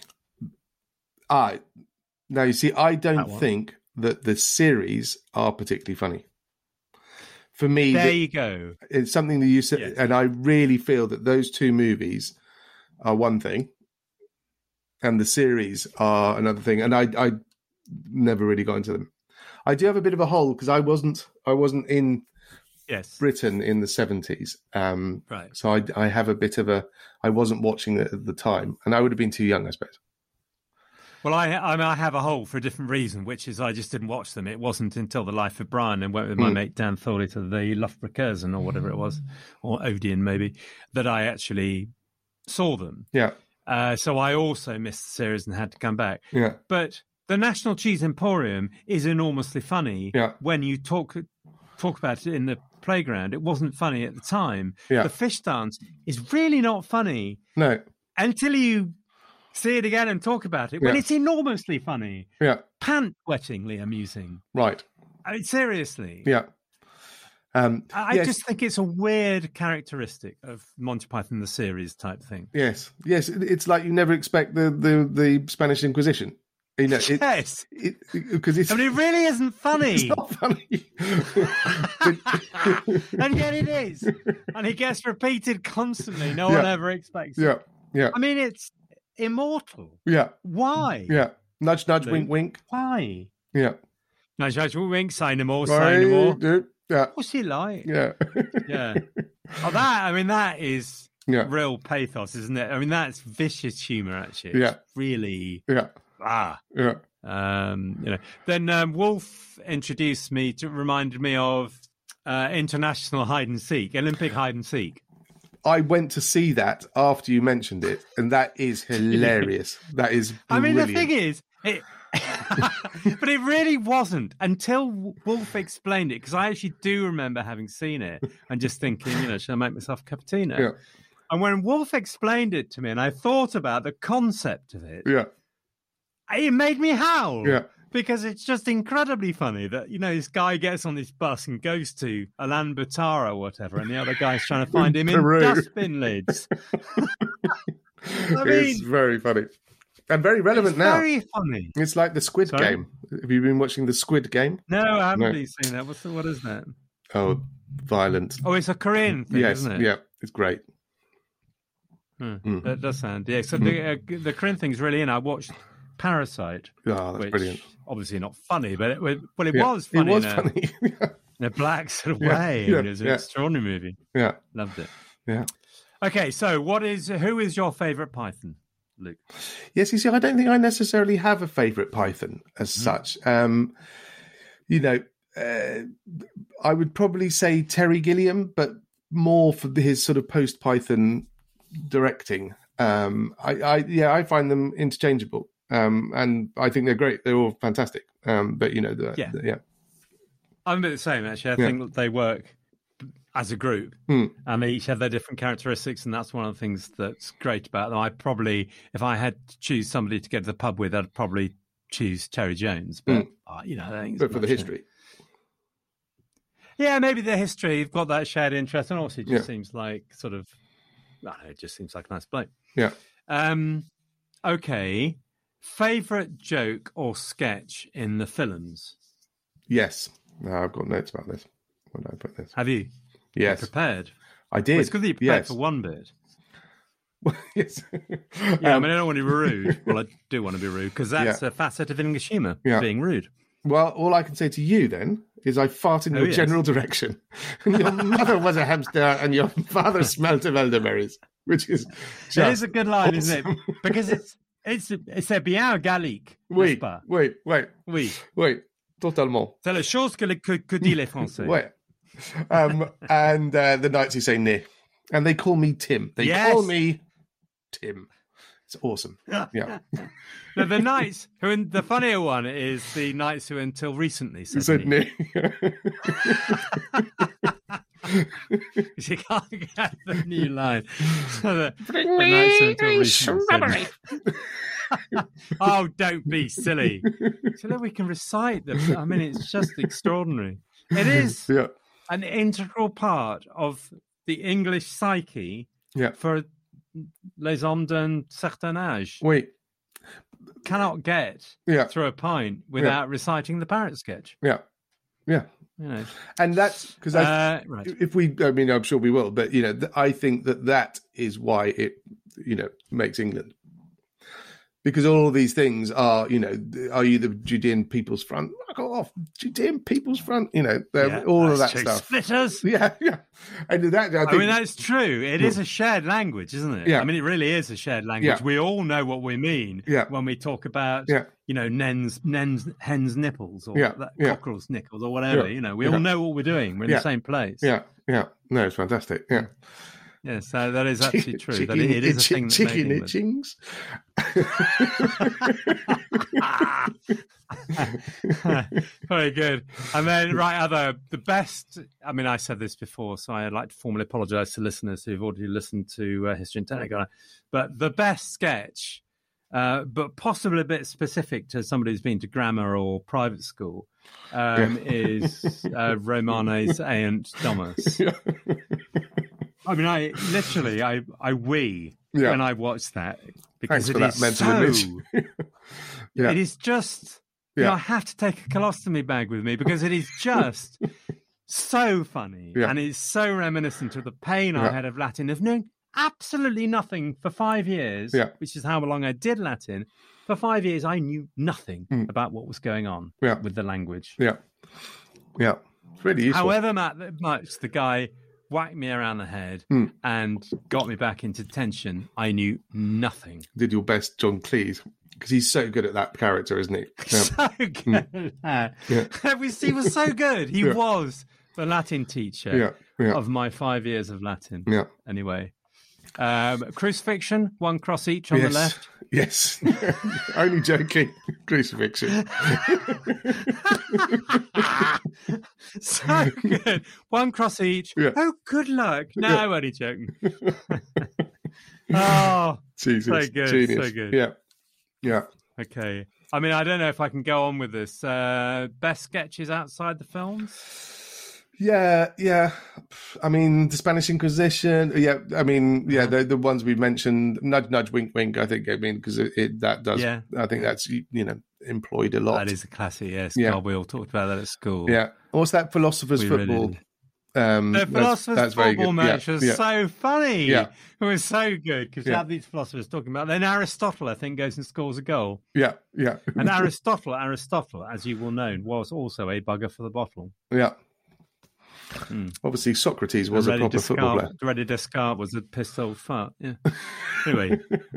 it? No, you see, I don't think that the series are particularly funny. For me, you go. It's something that you said, and I really feel that those two movies are one thing, and the series are another thing. And I never really got into them. I do have a bit of a hole because I wasn't in Britain in the 70s. Right. So I have a bit of I wasn't watching it at the time, and I would have been too young, I suppose. Well, I have a hole for a different reason, which is I just didn't watch them. It wasn't until The Life of Brian and went with my mate Dan Thorley to the Loughborough or whatever it was, or Odeon maybe, that I actually saw them. Yeah. So I also missed the series and had to come back. Yeah. But the National Cheese Emporium is enormously funny when you talk about it in the playground. It wasn't funny at the time. Yeah. The fish dance is really not funny. No. Until you see it again and talk about it when it's enormously funny. Yeah. Pant-wettingly amusing. Right. I mean, seriously. Yeah. I just think it's a weird characteristic of Monty Python the series type thing. Yes. It's like you never expect the Spanish Inquisition. You know, yes. Because it really isn't funny. It's not funny. And yet it is. And it gets repeated constantly. No one ever expects it. Yeah. I mean, it's immortal. Yeah. Why? Yeah. Nudge, nudge, wink, wink. Why? Yeah. Nudge, nudge, wink, wink. Say no more. Say no more. Yeah. What's he like? Yeah. Yeah. Oh, that is real pathos, isn't it? I mean, that's vicious humour, actually. Yeah. It's really. Yeah. Yeah. Then Wolf reminded me of international hide and seek, Olympic hide and seek. I went to see that after you mentioned it, and that is hilarious. That is brilliant. I mean, the thing is, but it really wasn't until Wolf explained it, because I actually do remember having seen it and just thinking, should I make myself a cup of tea now? Yeah. And when Wolf explained it to me and I thought about the concept of it, it made me howl. Yeah. Because it's just incredibly funny that, this guy gets on this bus and goes to Ulaanbaatar or whatever, and the other guy's trying to find him in dustbin lids. It's very funny. And very relevant now. Very funny. It's like the Squid Game. Have you been watching the Squid Game? No, I haven't really seen that. What is that? Oh, violent. Oh, it's a Korean thing, isn't it? Yeah, it's great. That does sound, So the Korean thing's really in. I watched Parasite. Oh, that's brilliant. Obviously not funny, but it was funny. It was funny. In a black sort of way. It was an extraordinary movie. Yeah. Loved it. Yeah. Okay, so who is your favourite Python, Luke? Yes, you see, I don't think I necessarily have a favourite Python as such. I would probably say Terry Gilliam, but more for his sort of post-Python directing. I find them interchangeable. And I think they're great. They're all fantastic. I'm a bit the same, actually. I think they work as a group, and they each have their different characteristics, and that's one of the things that's great about them. I probably, if I had to choose somebody to go to the pub with, I'd probably choose Terry Jones. But I think but for the history. Yeah, maybe the history. You've got that shared interest, and also it just seems like sort of, it just seems like a nice bloke. Yeah. Okay. Favourite joke or sketch in the films? Yes. No, I've got notes about this. When I put this. Have you? Yes. You prepared? I did. Well, it's good that you prepared for one bit. Yes. I don't want to be rude. Well, I do want to be rude, because that's a facet of English humour, being rude. Well, all I can say to you then is I fart in your general direction. And your mother was a hamster and your father smelt of elderberries, which is just It is a good line, isn't it? Because c'est bien gallique. Oui, Oui. Totalement. C'est la chose que disent les Français. Ouais. And the Nazis say ne. And they call me Tim. They call me Tim. It's awesome. Yeah. Now, the knights the funnier one is the knights who until recently Sydney. You can't get the new line. So Bring me strawberry. Oh, don't be silly. So that we can recite them. I mean, it's just extraordinary. It is an integral part of the English psyche for les hommes d'un certain âge. Oui. Cannot get through a pint without reciting the parrot sketch. Yeah. Yeah. You know. And that's because if we, I mean, I'm sure we will, but, you know, I think that is why it, you know, makes England. Because all of these things are, you know, are you the Judean People's Front? Fuck off, Judean People's Front. You know, all of that stuff. Splitters. Yeah. And that, I mean, that's true. It is a shared language, isn't it? Yeah. I mean, it really is a shared language. Yeah. We all know what we mean when we talk about, you know, hen's nipples or cockerel's nipples or whatever. You know, we all know what we're doing. We're in the same place. Yeah. No, it's fantastic. Yeah. Yes, that is actually true. That it is a thing that chicken itchings. Very good. And then, the best. I mean, I said this before, so I'd like to formally apologise to listeners who've already listened to History and Technicolor. But the best sketch, but possibly a bit specific to somebody who's been to grammar or private school, is Romanes Aunt Domus. I mean, I wee when I watched that because it is it is just. You know, I have to take a colostomy bag with me because it is just so funny and it's so reminiscent of the pain I had of Latin, of knowing absolutely nothing for 5 years, which is how long I did Latin. For 5 years, I knew nothing about what was going on with the language. Yeah. It's really useful. However much the guy whacked me around the head and got me back into tension, I knew nothing. Did your best, John Cleese, because he's so good at that character, isn't he? So good at that. He was so good. He was the Latin teacher of my 5 years of Latin. Yeah. Anyway. Crucifixion, one cross each on the left. Yes. Only joking. Crucifixion. So good. One cross each. Yeah. Oh, good luck. No, only joking. Oh, Jesus. So good. Genius. So good. Yeah. Okay. I mean, I don't know if I can go on with this. Best sketches outside the films? Yeah. I mean, the Spanish Inquisition. Yeah, I mean, the ones we mentioned. Nudge, nudge, wink, wink. I think. I mean, because that does. Yeah. I think that's employed a lot. That is a classic. Yes. Yeah. God, we all talked about that at school. Yeah. What's that? Philosopher's Football. Really the Philosopher's Football match was so funny. Yeah. It was so good because you have these philosophers talking about. Then Aristotle, I think, goes and scores a goal. Yeah. And Aristotle, as you will know, was also a bugger for the bottle. Yeah. Obviously, Socrates was a proper footballer. Ready Descartes was a pissed old fart. Yeah. Anyway,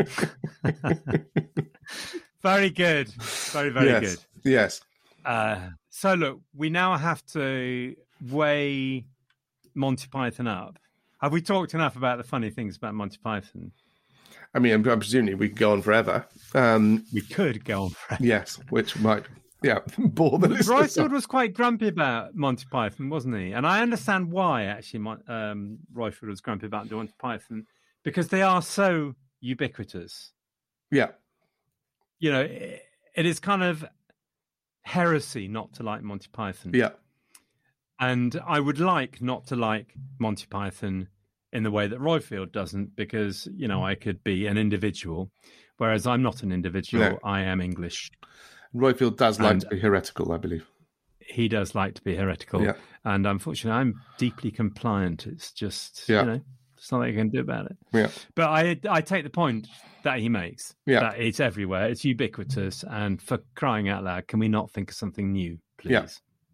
very good, very good. Yes. So look, we now have to weigh Monty Python up. Have we talked enough about the funny things about Monty Python? I mean, I'm presuming we could go on forever. We could go on forever. Yes, which might. Yeah, bore the listeners. Royfield was quite grumpy about Monty Python, wasn't he? And I understand why, actually, Royfield was grumpy about Monty Python, because they are so ubiquitous. Yeah. You know, it is kind of heresy not to like Monty Python. Yeah. And I would like not to like Monty Python in the way that Royfield doesn't, because, you know, I could be an individual, whereas I'm not an individual. No. I am English. Royfield does like to be heretical, I believe. He does like to be heretical. And unfortunately, I'm deeply compliant. It's just, you know, there's nothing I can do about it. Yeah. But I take the point that he makes, that it's everywhere. It's ubiquitous. And for crying out loud, can we not think of something new, please? Yeah.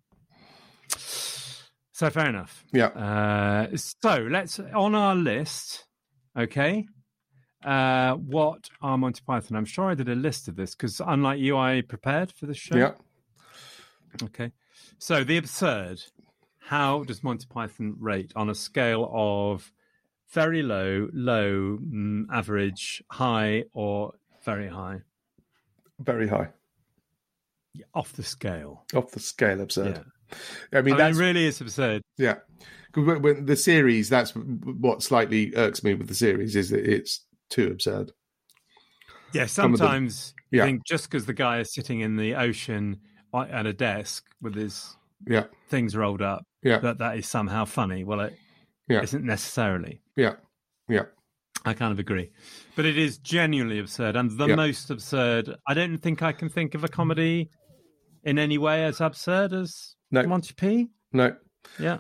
So fair enough. Yeah. So let's, on our list, okay, what are Monty Python? I'm sure I did a list of this because, unlike you, I prepared for this show. Yeah. Okay. So the absurd. How does Monty Python rate on a scale of very low, average, high, or very high? Very high. Yeah, off the scale. Off the scale, absurd. Yeah. I mean, it really is absurd. Yeah. When the series, that's what slightly irks me with the series, is that it's too absurd. Yeah, sometimes you think just because the guy is sitting in the ocean at a desk with his things rolled up, that is somehow funny. Well, it isn't necessarily. Yeah. I kind of agree. But it is genuinely absurd. And the most absurd, I don't think I can think of a comedy in any way as absurd as Monty P. No. Yeah.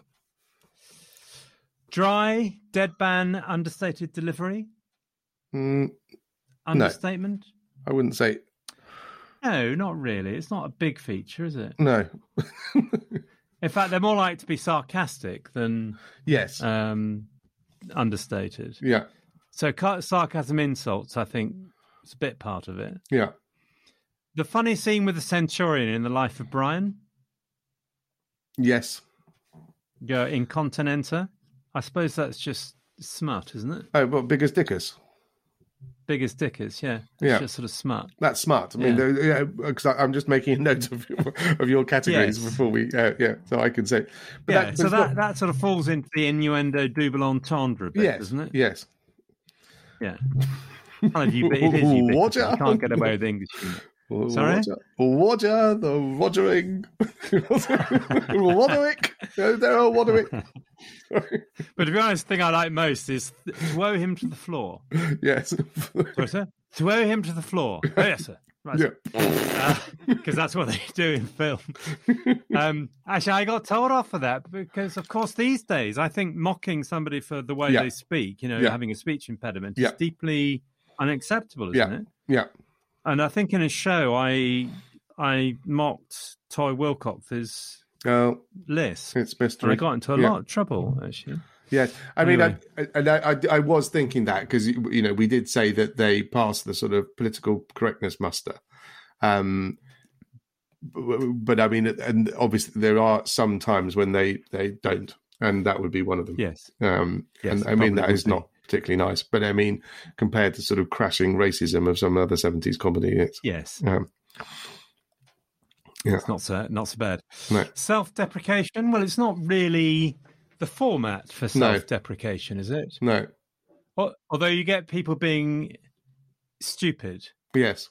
Dry, deadpan, understated delivery? Understatement? No, I wouldn't say. No, not really. It's not a big feature, is it? No. In fact, they're more likely to be sarcastic than understated. Yeah. So sarcasm, insults, I think, is a bit part of it. Yeah. The funny scene with the Centurion in The Life of Brian? Yes. Incontinenta? I suppose that's just smut, isn't it? Oh, well, Biggest Dickus. Biggest Dickus, yeah. It's just sort of smut. That's smart. I mean, because I'm just making a note of your categories before we, so I can say. But that sort of falls into the innuendo double entendre a bit, doesn't it? Yes. Yeah. It is ubiquitous. You can't get away with English. Sorry? Roger, the Rodgering. Roderick. There are Roderick. But to be honest, the thing I like most is throw him to the floor. Yes. Sorry, sir? Throw him to the floor. Oh, yes, sir. Right, because that's what they do in film. Actually, I got told off for that because, of course, these days, I think mocking somebody for the way they speak, having a speech impediment, is deeply unacceptable, isn't it? Yeah. And I think in a show, I mocked Toy Wilcox's list. It's mystery. And I got into a lot of trouble, actually. Yes, I mean, I was thinking that because we did say that they passed the sort of political correctness muster, but I mean, and obviously there are some times when they don't, and that would be one of them. Yes, and I mean that is not particularly nice, but I mean compared to sort of crashing racism of some other 70s comedy, it's it's not so bad. No. Self-deprecation. Well, it's not really the format for self-deprecation, is it? No. Although you get people being stupid. Yes.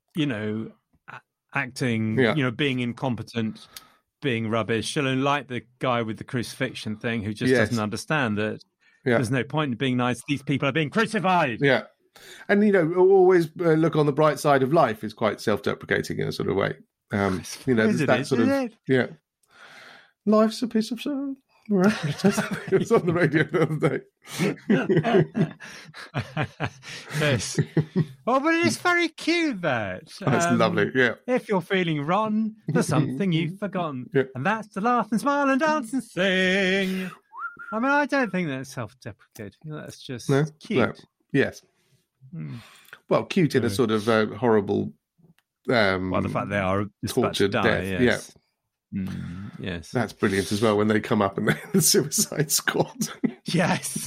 Acting, being incompetent, being rubbish. Like the guy with the crucifixion thing who just doesn't understand that there's no point in being nice. These people are being crucified. Yeah. And, always look on the bright side of life is quite self-deprecating in a sort of way. Life's a piece of soul. Right. It was on the radio the other day. Yes. Oh, but it is very cute, that. That's lovely, yeah. If you're feeling rotten, there's something you've forgotten. Yeah. And that's to laugh and smile and dance and sing. I mean, I don't think that's self-deprecating. That's just cute. No. Yes. Well, cute in a sort of horrible... the fact they are tortured death. Yes. Yeah. Yes. That's brilliant as well when they come up and they're the Suicide Squad. Yes.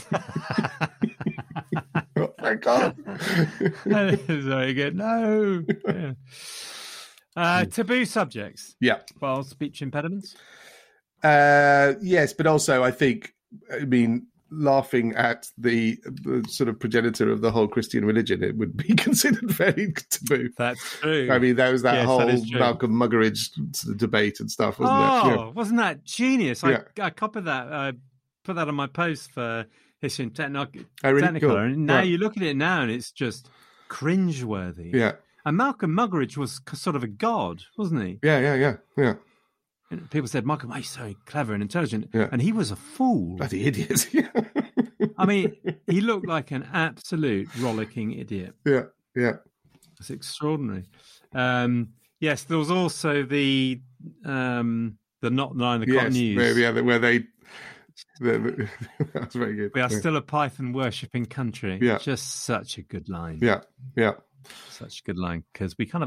Oh, thank God. That is very good. No. Yeah. Taboo subjects. Yeah. Well, speech impediments. Yes, but also I mean, laughing at the sort of progenitor of the whole Christian religion, it would be considered very taboo. That's true. I mean, there was that whole Malcolm Muggeridge debate and stuff, wasn't it? Wasn't that genius? I copied that, put that on my post for History and Technicolor. Cool. And now you look at it now and it's just cringeworthy. Yeah. And Malcolm Muggeridge was sort of a god, wasn't he? Yeah. And people said, Malcolm, he's so clever and intelligent. Yeah. And he was a fool. Bloody idiot. I mean, he looked like an absolute rollicking idiot. Yeah. It's extraordinary. Yes, there was also the not 9 o'clock news. Where they... That's very good. We are still a Python worshipping country. Yeah. Just such a good line. Yeah. Such a good line, because we kind of are.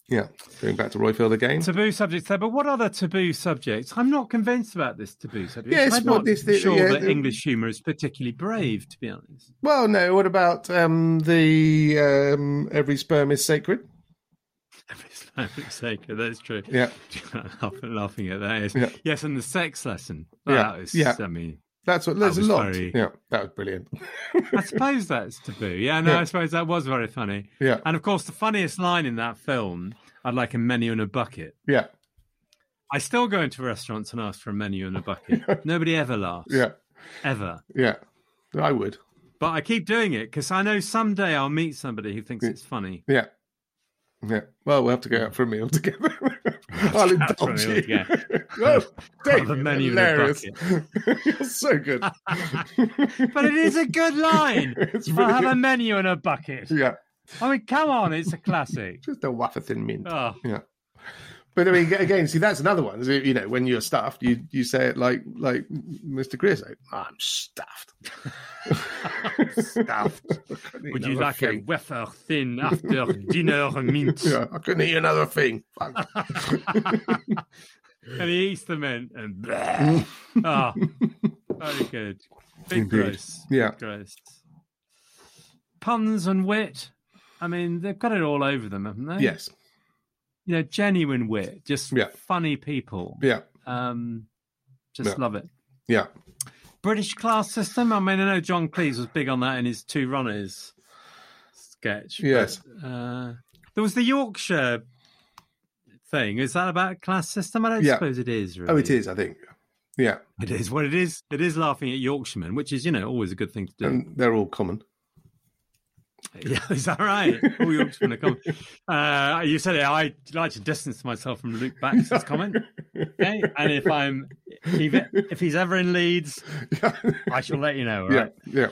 Yeah, going back to Roifield again. Taboo subjects there, but what other taboo subjects? I'm not convinced about this taboo subject. Yes, I'm not sure that English humour is particularly brave, to be honest. Well, no. What about the every sperm is sacred? Every sperm is sacred. That's true. Yeah, laughing at that. Yes, yes, and the sex lesson. I mean. There's a lot. Yeah, that was brilliant. I suppose that's taboo. Yeah, no, I suppose that was very funny. Yeah. And of course, the funniest line in that film, I'd like a menu and a bucket. Yeah. I still go into restaurants and ask for a menu and a bucket. Nobody ever laughs. Yeah. Ever. Yeah. I would. But I keep doing it because I know someday I'll meet somebody who thinks it's funny. Yeah. Yeah. Well, we'll have to go out for a meal together. I'll indulge you. Oh, Dave, the menu hilarious. You're so good. But it is a good line. I'll have a menu and a bucket. Yeah. I mean, come on, it's a classic. Just a wafer thin mint. Oh. Yeah. But I mean, again, see, that's another one. You know, when you're stuffed, you say it like Mr. Creosote. I'm stuffed. Stuffed. Would you like a wafer thin after dinner mint? Yeah, I couldn't eat another thing. And he eats the mint and very good. Big gross. Yeah. Big gross. Puns and wit. I mean, they've got it all over them, haven't they? Yes. You know, genuine wit, just funny people. Yeah. Just love it. Yeah. British class system. I mean, I know John Cleese was big on that in his Two Runners sketch. Yes. But, there was the Yorkshire thing. Is that about class system? I don't suppose it is. Really. Oh, it is, I think. Yeah. It is. Well, it is. It is laughing at Yorkshiremen, which is, you know, always a good thing to do. And they're all common. Yeah, is that right? All Yorkshiremen are common. You said it. I like to distance myself from Luke Baxter's comment. Okay, and if he's ever in Leeds, I shall let you know. Right? Yeah.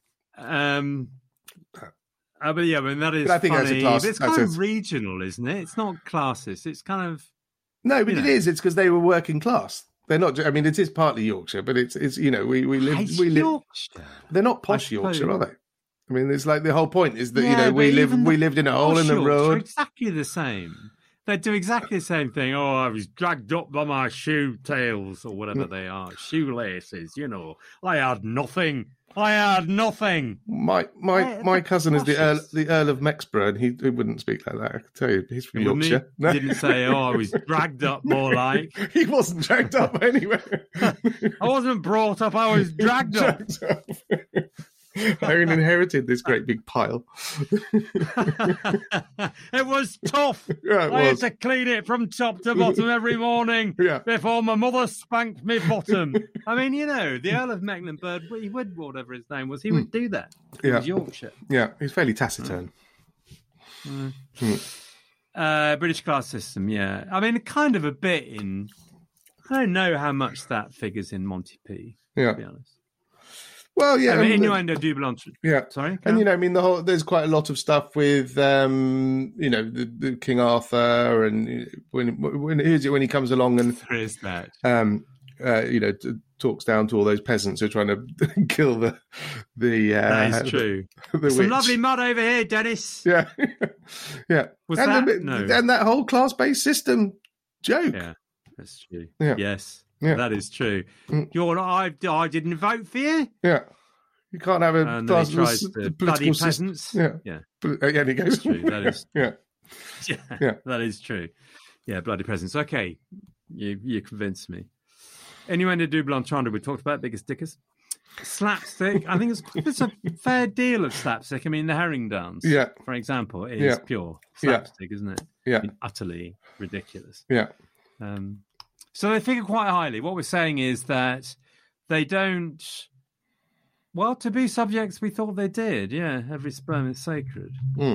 But yeah, I mean that is. But I think funny. that's It's kind of regional, isn't it? It's not classist. It's kind of no, but it is. It's because they were working class. They're not. I mean, it is partly Yorkshire, but it's you know we live. Yorkshire. They're not posh Yorkshire, are they? I mean, it's like the whole point is that you know we lived in a hole in the road. Exactly the same. They do exactly the same thing. Oh, I was dragged up by my shoe tails or whatever they are, shoelaces. You know, I had nothing. My cousin is the Earl of Mexborough, and he wouldn't speak like that. I can tell you, he's from Yorkshire. He didn't say, "Oh, I was dragged up," more like he wasn't dragged up anywhere. I wasn't brought up. I was dragged up. I inherited this great big pile. It was tough. Yeah, I had to clean it from top to bottom every morning before my mother spanked me bottom. I mean, you know, the Earl of Mecklenburg, he would, whatever his name was, he would do that. He was Yorkshire. Yeah, he's fairly taciturn. British class system, yeah. I mean, kind of a bit in... I don't know how much that figures in Monty P, to be honest. Well, yeah, I mean, innuendo du blanc. Yeah, sorry, and you know, I mean, there's quite a lot of stuff with, you know, the King Arthur, and when he comes along and there is that, you know, talks down to all those peasants who are trying to kill the. That is true. The Some witch. lovely mud over here, Dennis. Yeah, yeah. Was and that no? And that whole class-based system joke. Yeah, that's true. Yeah. Yes. Yeah. That is true. I didn't vote for you. Yeah, you can't have a class of bloody peasants. Yeah. And he goes. That's true. That is. Yeah. That is true. Yeah, bloody peasants. Okay, you convinced me. Innuendo du Blanchard, we talked about biggest dickers. Slapstick. I think there's a fair deal of slapstick. I mean, the herring dance, for example, is pure slapstick, isn't it? Yeah, I mean, utterly ridiculous. Yeah. So they figure quite highly. What we're saying is that they don't... Well, taboo subjects, we thought they did. Yeah, every sperm is sacred.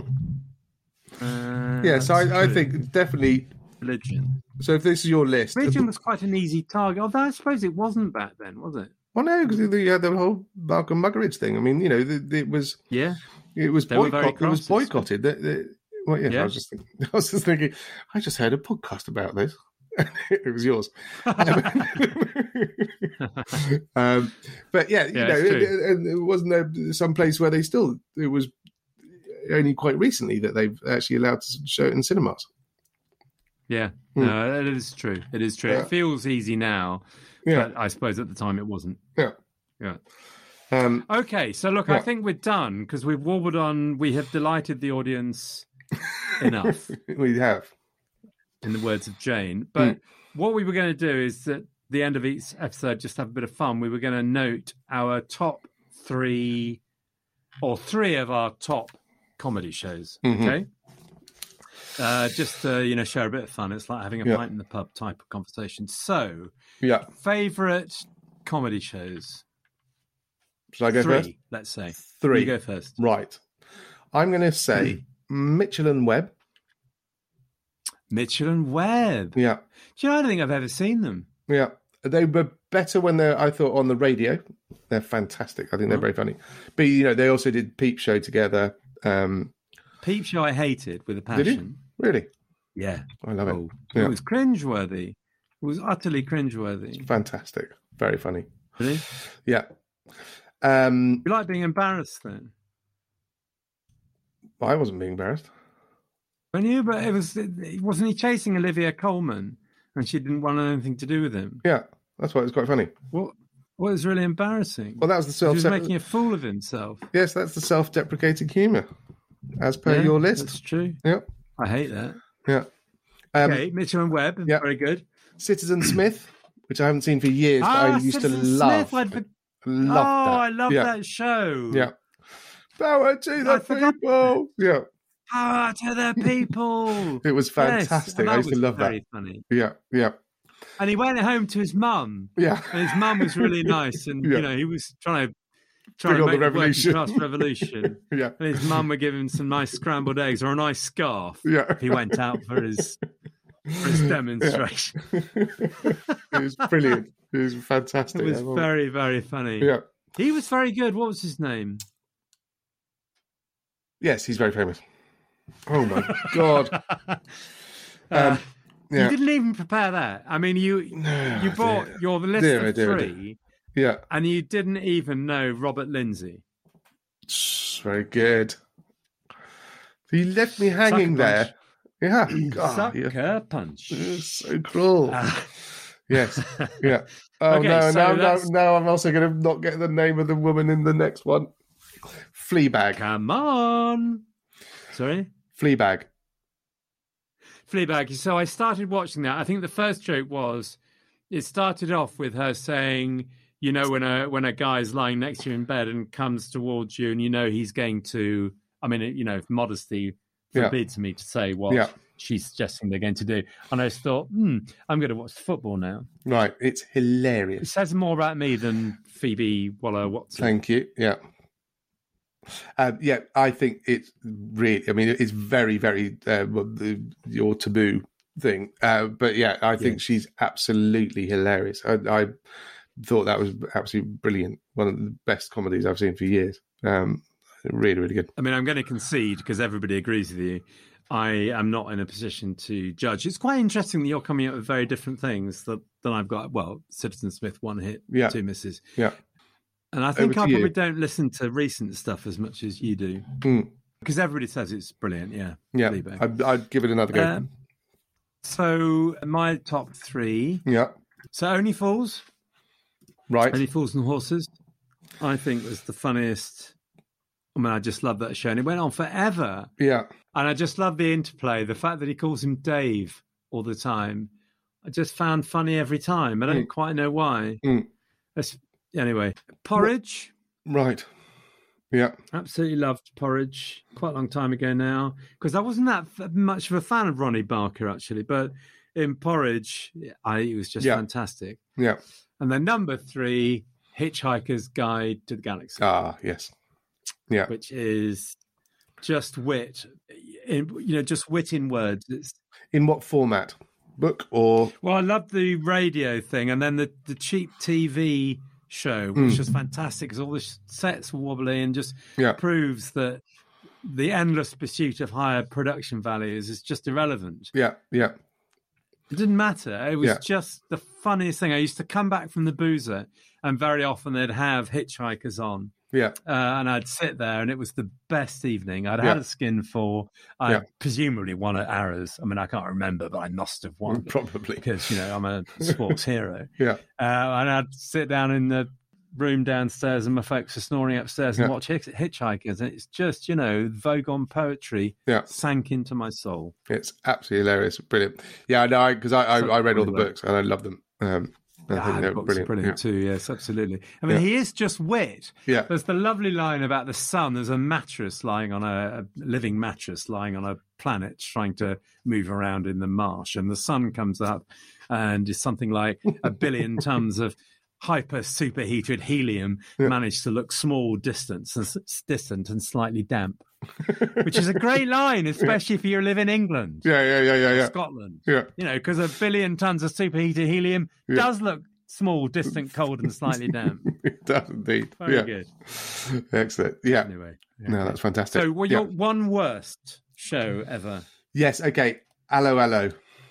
So I think definitely... Religion. So if this is your list... Religion was quite an easy target. Although I suppose it wasn't back then, was it? Well, no, because you had the whole Malcolm Muggeridge thing. I mean, you know, it was... Yeah. It was boycotted. I was just thinking, I just heard a podcast about this. It was yours. But yeah, you know, it wasn't there some place where it was only quite recently that they've actually allowed to show it in cinemas. Yeah, no, it is true. It is true. It feels easy now, but I suppose at the time it wasn't. Yeah. Okay, so look, I think we're done because we've warbled on. We have delighted the audience enough. We have. In the words of Jane. But what we were going to do is at the end of each episode, just have a bit of fun. We were going to note our top 3 or 3 of our top comedy shows. Okay. Just to, share a bit of fun. It's like having a pint in the pub type of conversation. So, favourite comedy shows? Should I go 3, first? Let's say. 3. You go first. Right. I'm going to say Mitchell and Webb. Mitchell and Webb. Yeah. Do you know, I don't think I've ever seen them. Yeah. They were better when I thought, on the radio. They're fantastic. I think they're very funny. But, they also did Peep Show together. Peep Show I hated with a passion. Did you? Really? Yeah. I love it. It was cringeworthy. It was utterly cringeworthy. Fantastic. Very funny. Really? Yeah. You like being embarrassed then? I wasn't being embarrassed. But wasn't he chasing Olivia Colman and she didn't want anything to do with him? Yeah, that's why it was quite funny. What was really embarrassing? Well, that was he was making a fool of himself. Yes, that's the self-deprecating humour, as per your list. That's true. Yep. I hate that. Yeah. Okay, Mitchell and Webb, very good. Citizen Smith, which I haven't seen for years, but I used to love. I love that show. Yeah. Power to the people. Yeah. Power to the people. It was fantastic. I used to love that. Very funny. Yeah, yeah. And he went home to his mum. Yeah. And his mum was really nice. And, he was trying to make the working class revolution. Yeah. And his mum would give him some nice scrambled eggs or a nice scarf. Yeah. If he went out for his demonstration. It was brilliant. It was fantastic. It was very, very funny. Yeah. He was very good. What was his name? Yes, he's very famous. Oh my God. You didn't even prepare that. I mean, you brought your list of 3. Yeah. And you didn't even know Robert Lindsay. Very good. He left me hanging there. Yeah. God, Sucker punch. So cruel. Yes. Yeah. Oh, okay, now I'm also going to not get the name of the woman in the next one. Fleabag. Come on. Sorry? Fleabag. So I started watching that. I think the first joke was, it started off with her saying, when a guy's lying next to you in bed and comes towards you and he's going to, if modesty forbids me to say what she's suggesting they're going to do. And I just thought, I'm going to watch football now. Right. It's hilarious. It says more about me than Phoebe Waller-Watson. Thank you. Yeah. I think it's really, it's very, very your taboo thing. But yeah, I think she's absolutely hilarious. I thought that was absolutely brilliant. One of the best comedies I've seen for years. Really, really good. I'm going to concede because everybody agrees with you. I am not in a position to judge. It's quite interesting that you're coming up with very different things than I've got. Well, Citizen Smith, 1 hit, 2 misses. Yeah. And I think I probably don't listen to recent stuff as much as you do. Because everybody says it's brilliant, yeah. Yeah, I'd give it another go. So, my top 3. Yeah. So, Only Fools. Right. Only Fools and Horses, I think was the funniest. I just love that show. And it went on forever. Yeah. And I just love the interplay. The fact that he calls him Dave all the time, I just found funny every time. I don't quite know why. Anyway, Porridge. Right. Yeah. Absolutely loved Porridge. Quite a long time ago now. Because I wasn't that much of a fan of Ronnie Barker, actually. But in Porridge, it was just fantastic. Yeah. And then number 3, Hitchhiker's Guide to the Galaxy. Ah, yes. Yeah. Which is just wit. Just wit in words. In what format? Book or? Well, I love the radio thing. And then the cheap TV show, which was fantastic because all the sets were wobbly and just proves that the endless pursuit of higher production values is just irrelevant. Yeah, yeah. It didn't matter. It was just the funniest thing. I used to come back from the boozer and very often they'd have Hitchhikers on. Yeah. And I'd sit there, and it was the best evening. I'd had a skinful. I presumably won at Arrows. I mean, I can't remember, but I must have won. Probably. Because, I'm a sports hero. Yeah. And I'd sit down in the room downstairs, and my folks are snoring upstairs and watch Hitchhikers. And it's just, Vogon poetry sank into my soul. It's absolutely hilarious. Brilliant. Yeah, no, because I read all the books and I love them. I think they're brilliant too. Yes, absolutely. I mean, he is just wit. Yeah. There's the lovely line about the sun. There's a mattress lying on a living mattress lying on a planet trying to move around in the marsh, and the sun comes up and is something like 1 billion tons of hyper superheated helium managed to look small, distant and slightly damp. Which is a great line, especially if you live in England. Yeah. Scotland. Yeah. Because 1 billion tons of superheated helium does look small, distant, cold, and slightly damp. It does indeed. Very good. Excellent. Yeah. Anyway. No, that's fantastic. So, your one worst show ever? Yes. Okay. Allo. I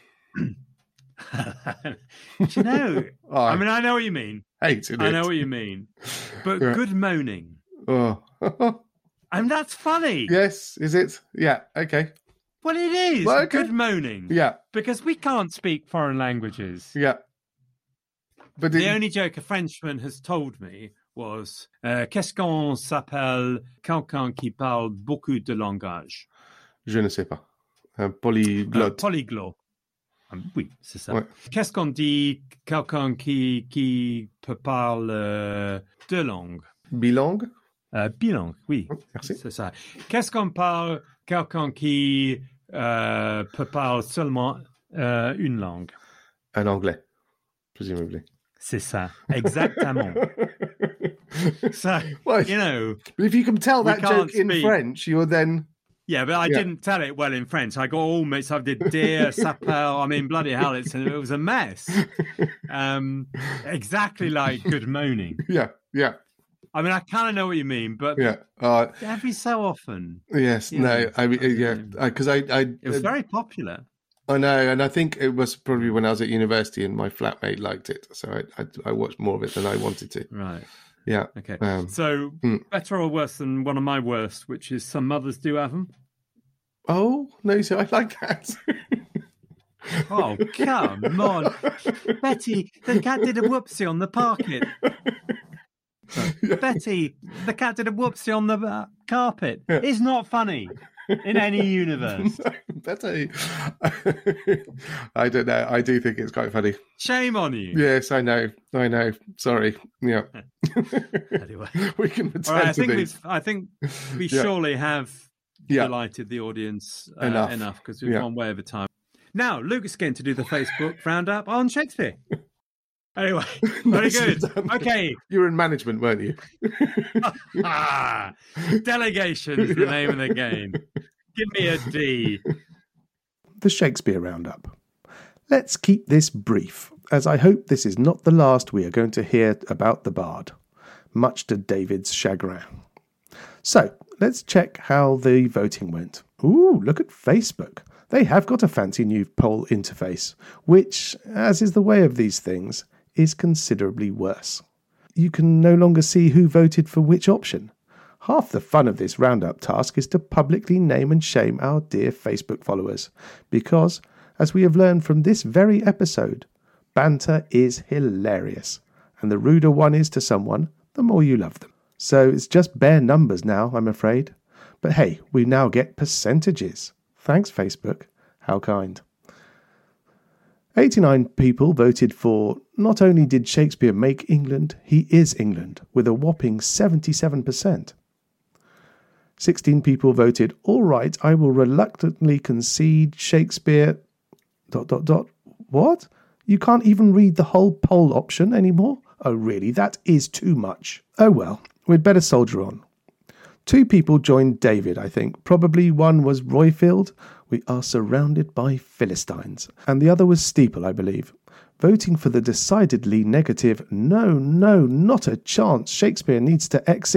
mean, I know what you mean. Hated it. I know what you mean. But good moaning. Oh. And that's funny. Yes, is it? Yeah, okay. Well, it is. Well, okay. Good moaning. Yeah. Because we can't speak foreign languages. Yeah. But the only joke a Frenchman has told me was qu'est-ce qu'on s'appelle quelqu'un qui parle beaucoup de langage? Je ne sais pas. Polyglotte. Polyglotte. Oui, c'est ça. Ouais. Qu'est-ce qu'on dit quelqu'un qui peut parler deux langues? Bilingue? Bilingue, oui. Merci. C'est ça. Qu'est-ce qu'on parle quelqu'un qui peut parler seulement une langue? Un anglais, presumably. C'est ça, exactement. So, well, but if you can tell that joke in French, you're then... Yeah, but I didn't tell it well in French. I got all mixed up. I did dear, s'appelle. I mean, bloody hell, it was a mess. Exactly like good moaning. Yeah. I mean, I kind of know what you mean, but every so often. Yes, no, I mean, because it was very popular. I know, and I think it was probably when I was at university and my flatmate liked it, so I watched more of it than I wanted to. Right. Yeah. Okay. So, better or worse than one of my worst, which is Some Mothers Do Have Them? Oh, no, so I like that. Oh, come on. Betty, the cat did a whoopsie on the parquet. Betty, the cat did a whoopsie on the carpet. Yeah. It's not funny in any universe. Betty. I don't know. I do think it's quite funny. Shame on you. Yes, I know. Sorry. Yeah. Anyway. We can pretend I think we surely have delighted the audience enough because we've gone way over time. Now, Luke's going to do the Facebook roundup on Shakespeare. Anyway, very good. Okay. You were in management, weren't you? Delegation is the name of the game. Give me a D. The Shakespeare Roundup. Let's keep this brief, as I hope this is not the last we are going to hear about the bard, much to David's chagrin. So, let's check how the voting went. Ooh, look at Facebook. They have got a fancy new poll interface, which, as is the way of these things, is considerably worse. You can no longer see who voted for which option. Half the fun of this roundup task is to publicly name and shame our dear Facebook followers, because, as we have learned from this very episode, banter is hilarious, and the ruder one is to someone, the more you love them. So it's just bare numbers now, I'm afraid. But hey, we now get percentages. Thanks, Facebook. How kind. 89 people voted for not only did Shakespeare make England, he is England, with a whopping 77%. 16 people voted, all right, I will reluctantly concede Shakespeare... ... What? You can't even read the whole poll option anymore? Oh, really? That is too much. Oh, well, we'd better soldier on. 2 people joined David, I think. Probably one was Royfield. We are surrounded by Philistines. And the other was Steeple, I believe. Voting for the decidedly negative, no, not a chance. Shakespeare needs to exit... ...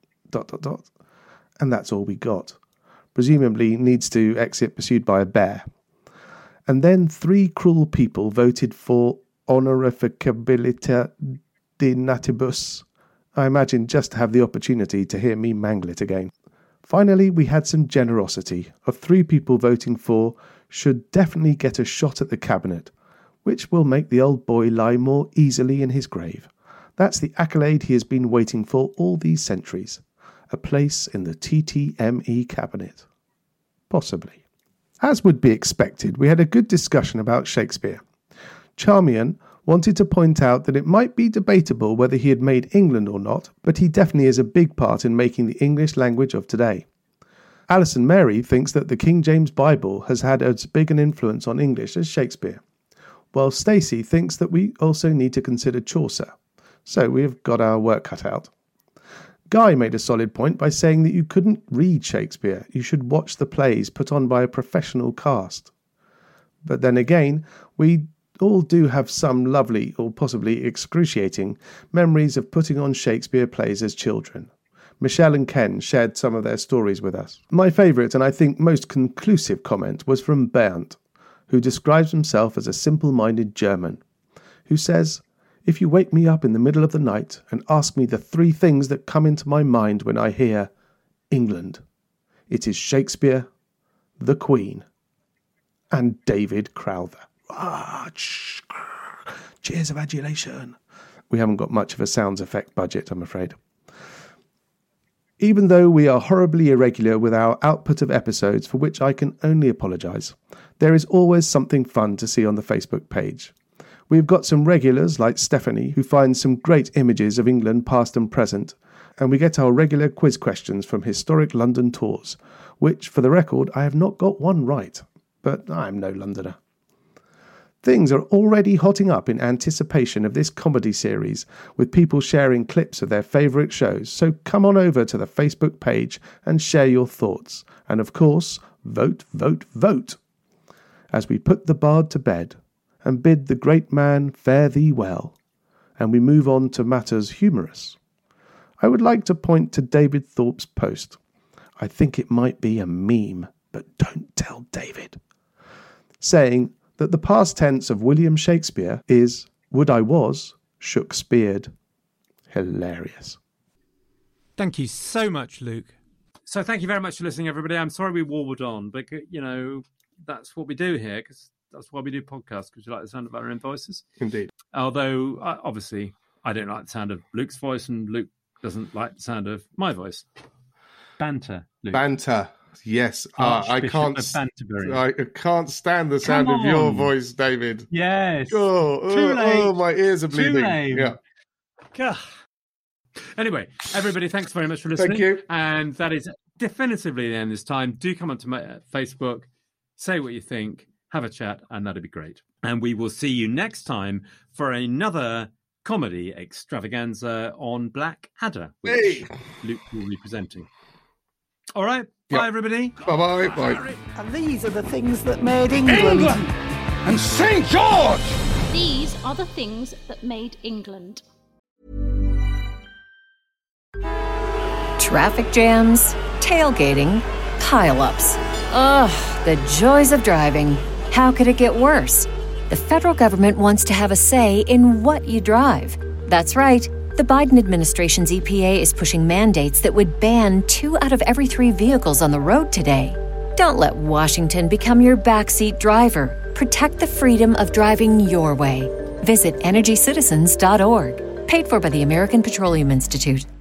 And that's all we got. Presumably needs to exit pursued by a bear. And then 3 cruel people voted for honorificabilita de natibus. I imagine just to have the opportunity to hear me mangle it again. Finally, we had some generosity of 3 people voting for should definitely get a shot at the cabinet, which will make the old boy lie more easily in his grave. That's the accolade he has been waiting for all these centuries. A place in the TTME cabinet. Possibly. As would be expected, we had a good discussion about Shakespeare. Charmian wanted to point out that it might be debatable whether he had made England or not, but he definitely is a big part in making the English language of today. Alison Mary thinks that the King James Bible has had as big an influence on English as Shakespeare, while Stacey thinks that we also need to consider Chaucer. So we've got our work cut out. Guy made a solid point by saying that you couldn't read Shakespeare, you should watch the plays put on by a professional cast. But then again, we all do have some lovely, or possibly excruciating, memories of putting on Shakespeare plays as children. Michelle and Ken shared some of their stories with us. My favourite, and I think most conclusive comment, was from Bernd, who describes himself as a simple-minded German, who says, "If you wake me up in the middle of the night and ask me the 3 things that come into my mind when I hear England, it is Shakespeare, the Queen, and David Crowther." Cheers of adulation. We haven't got much of a sounds effect budget, I'm afraid. Even though we are horribly irregular with our output of episodes, for which I can only apologise, there is always something fun to see on the Facebook page. We've got some regulars like Stephanie, who finds some great images of England past and present, and we get our regular quiz questions from historic London tours, which, for the record, I have not got one right, but I'm no Londoner. Things are already hotting up in anticipation of this comedy series, with people sharing clips of their favourite shows, so come on over to the Facebook page and share your thoughts. And of course, vote, vote, vote! As we put the bard to bed, and bid the great man fare thee well, and we move on to matters humorous, I would like to point to David Thorpe's post. I think it might be a meme, but don't tell David. Saying that the past tense of William Shakespeare is, would I was, shook-speared. Hilarious. Thank you so much, Luke. So thank you very much for listening, everybody. I'm sorry we warbled on, but, that's what we do here, because that's why we do podcasts, because you like the sound of our own voices. Indeed. Although, obviously, I don't like the sound of Luke's voice, and Luke doesn't like the sound of my voice. Banter, Luke. Banter. Yes, I can't stand the sound of your voice, David. Yes. Too late. My ears are bleeding. Too late. Yeah. God. Anyway, everybody, thanks very much for listening. Thank you. And that is definitively the end this time. Do come onto my Facebook, say what you think, have a chat, and that'd be great. And we will see you next time for another comedy extravaganza on Blackadder, which Luke will be presenting. All right. Bye, everybody. Bye-bye. Bye. And these are the things that made England. And St. George! These are the things that made England. Traffic jams, tailgating, pile-ups. Ugh, the joys of driving. How could it get worse? The federal government wants to have a say in what you drive. That's right. The Biden administration's EPA is pushing mandates that would ban 2 out of every 3 vehicles on the road today. Don't let Washington become your backseat driver. Protect the freedom of driving your way. Visit EnergyCitizens.org. Paid for by the American Petroleum Institute.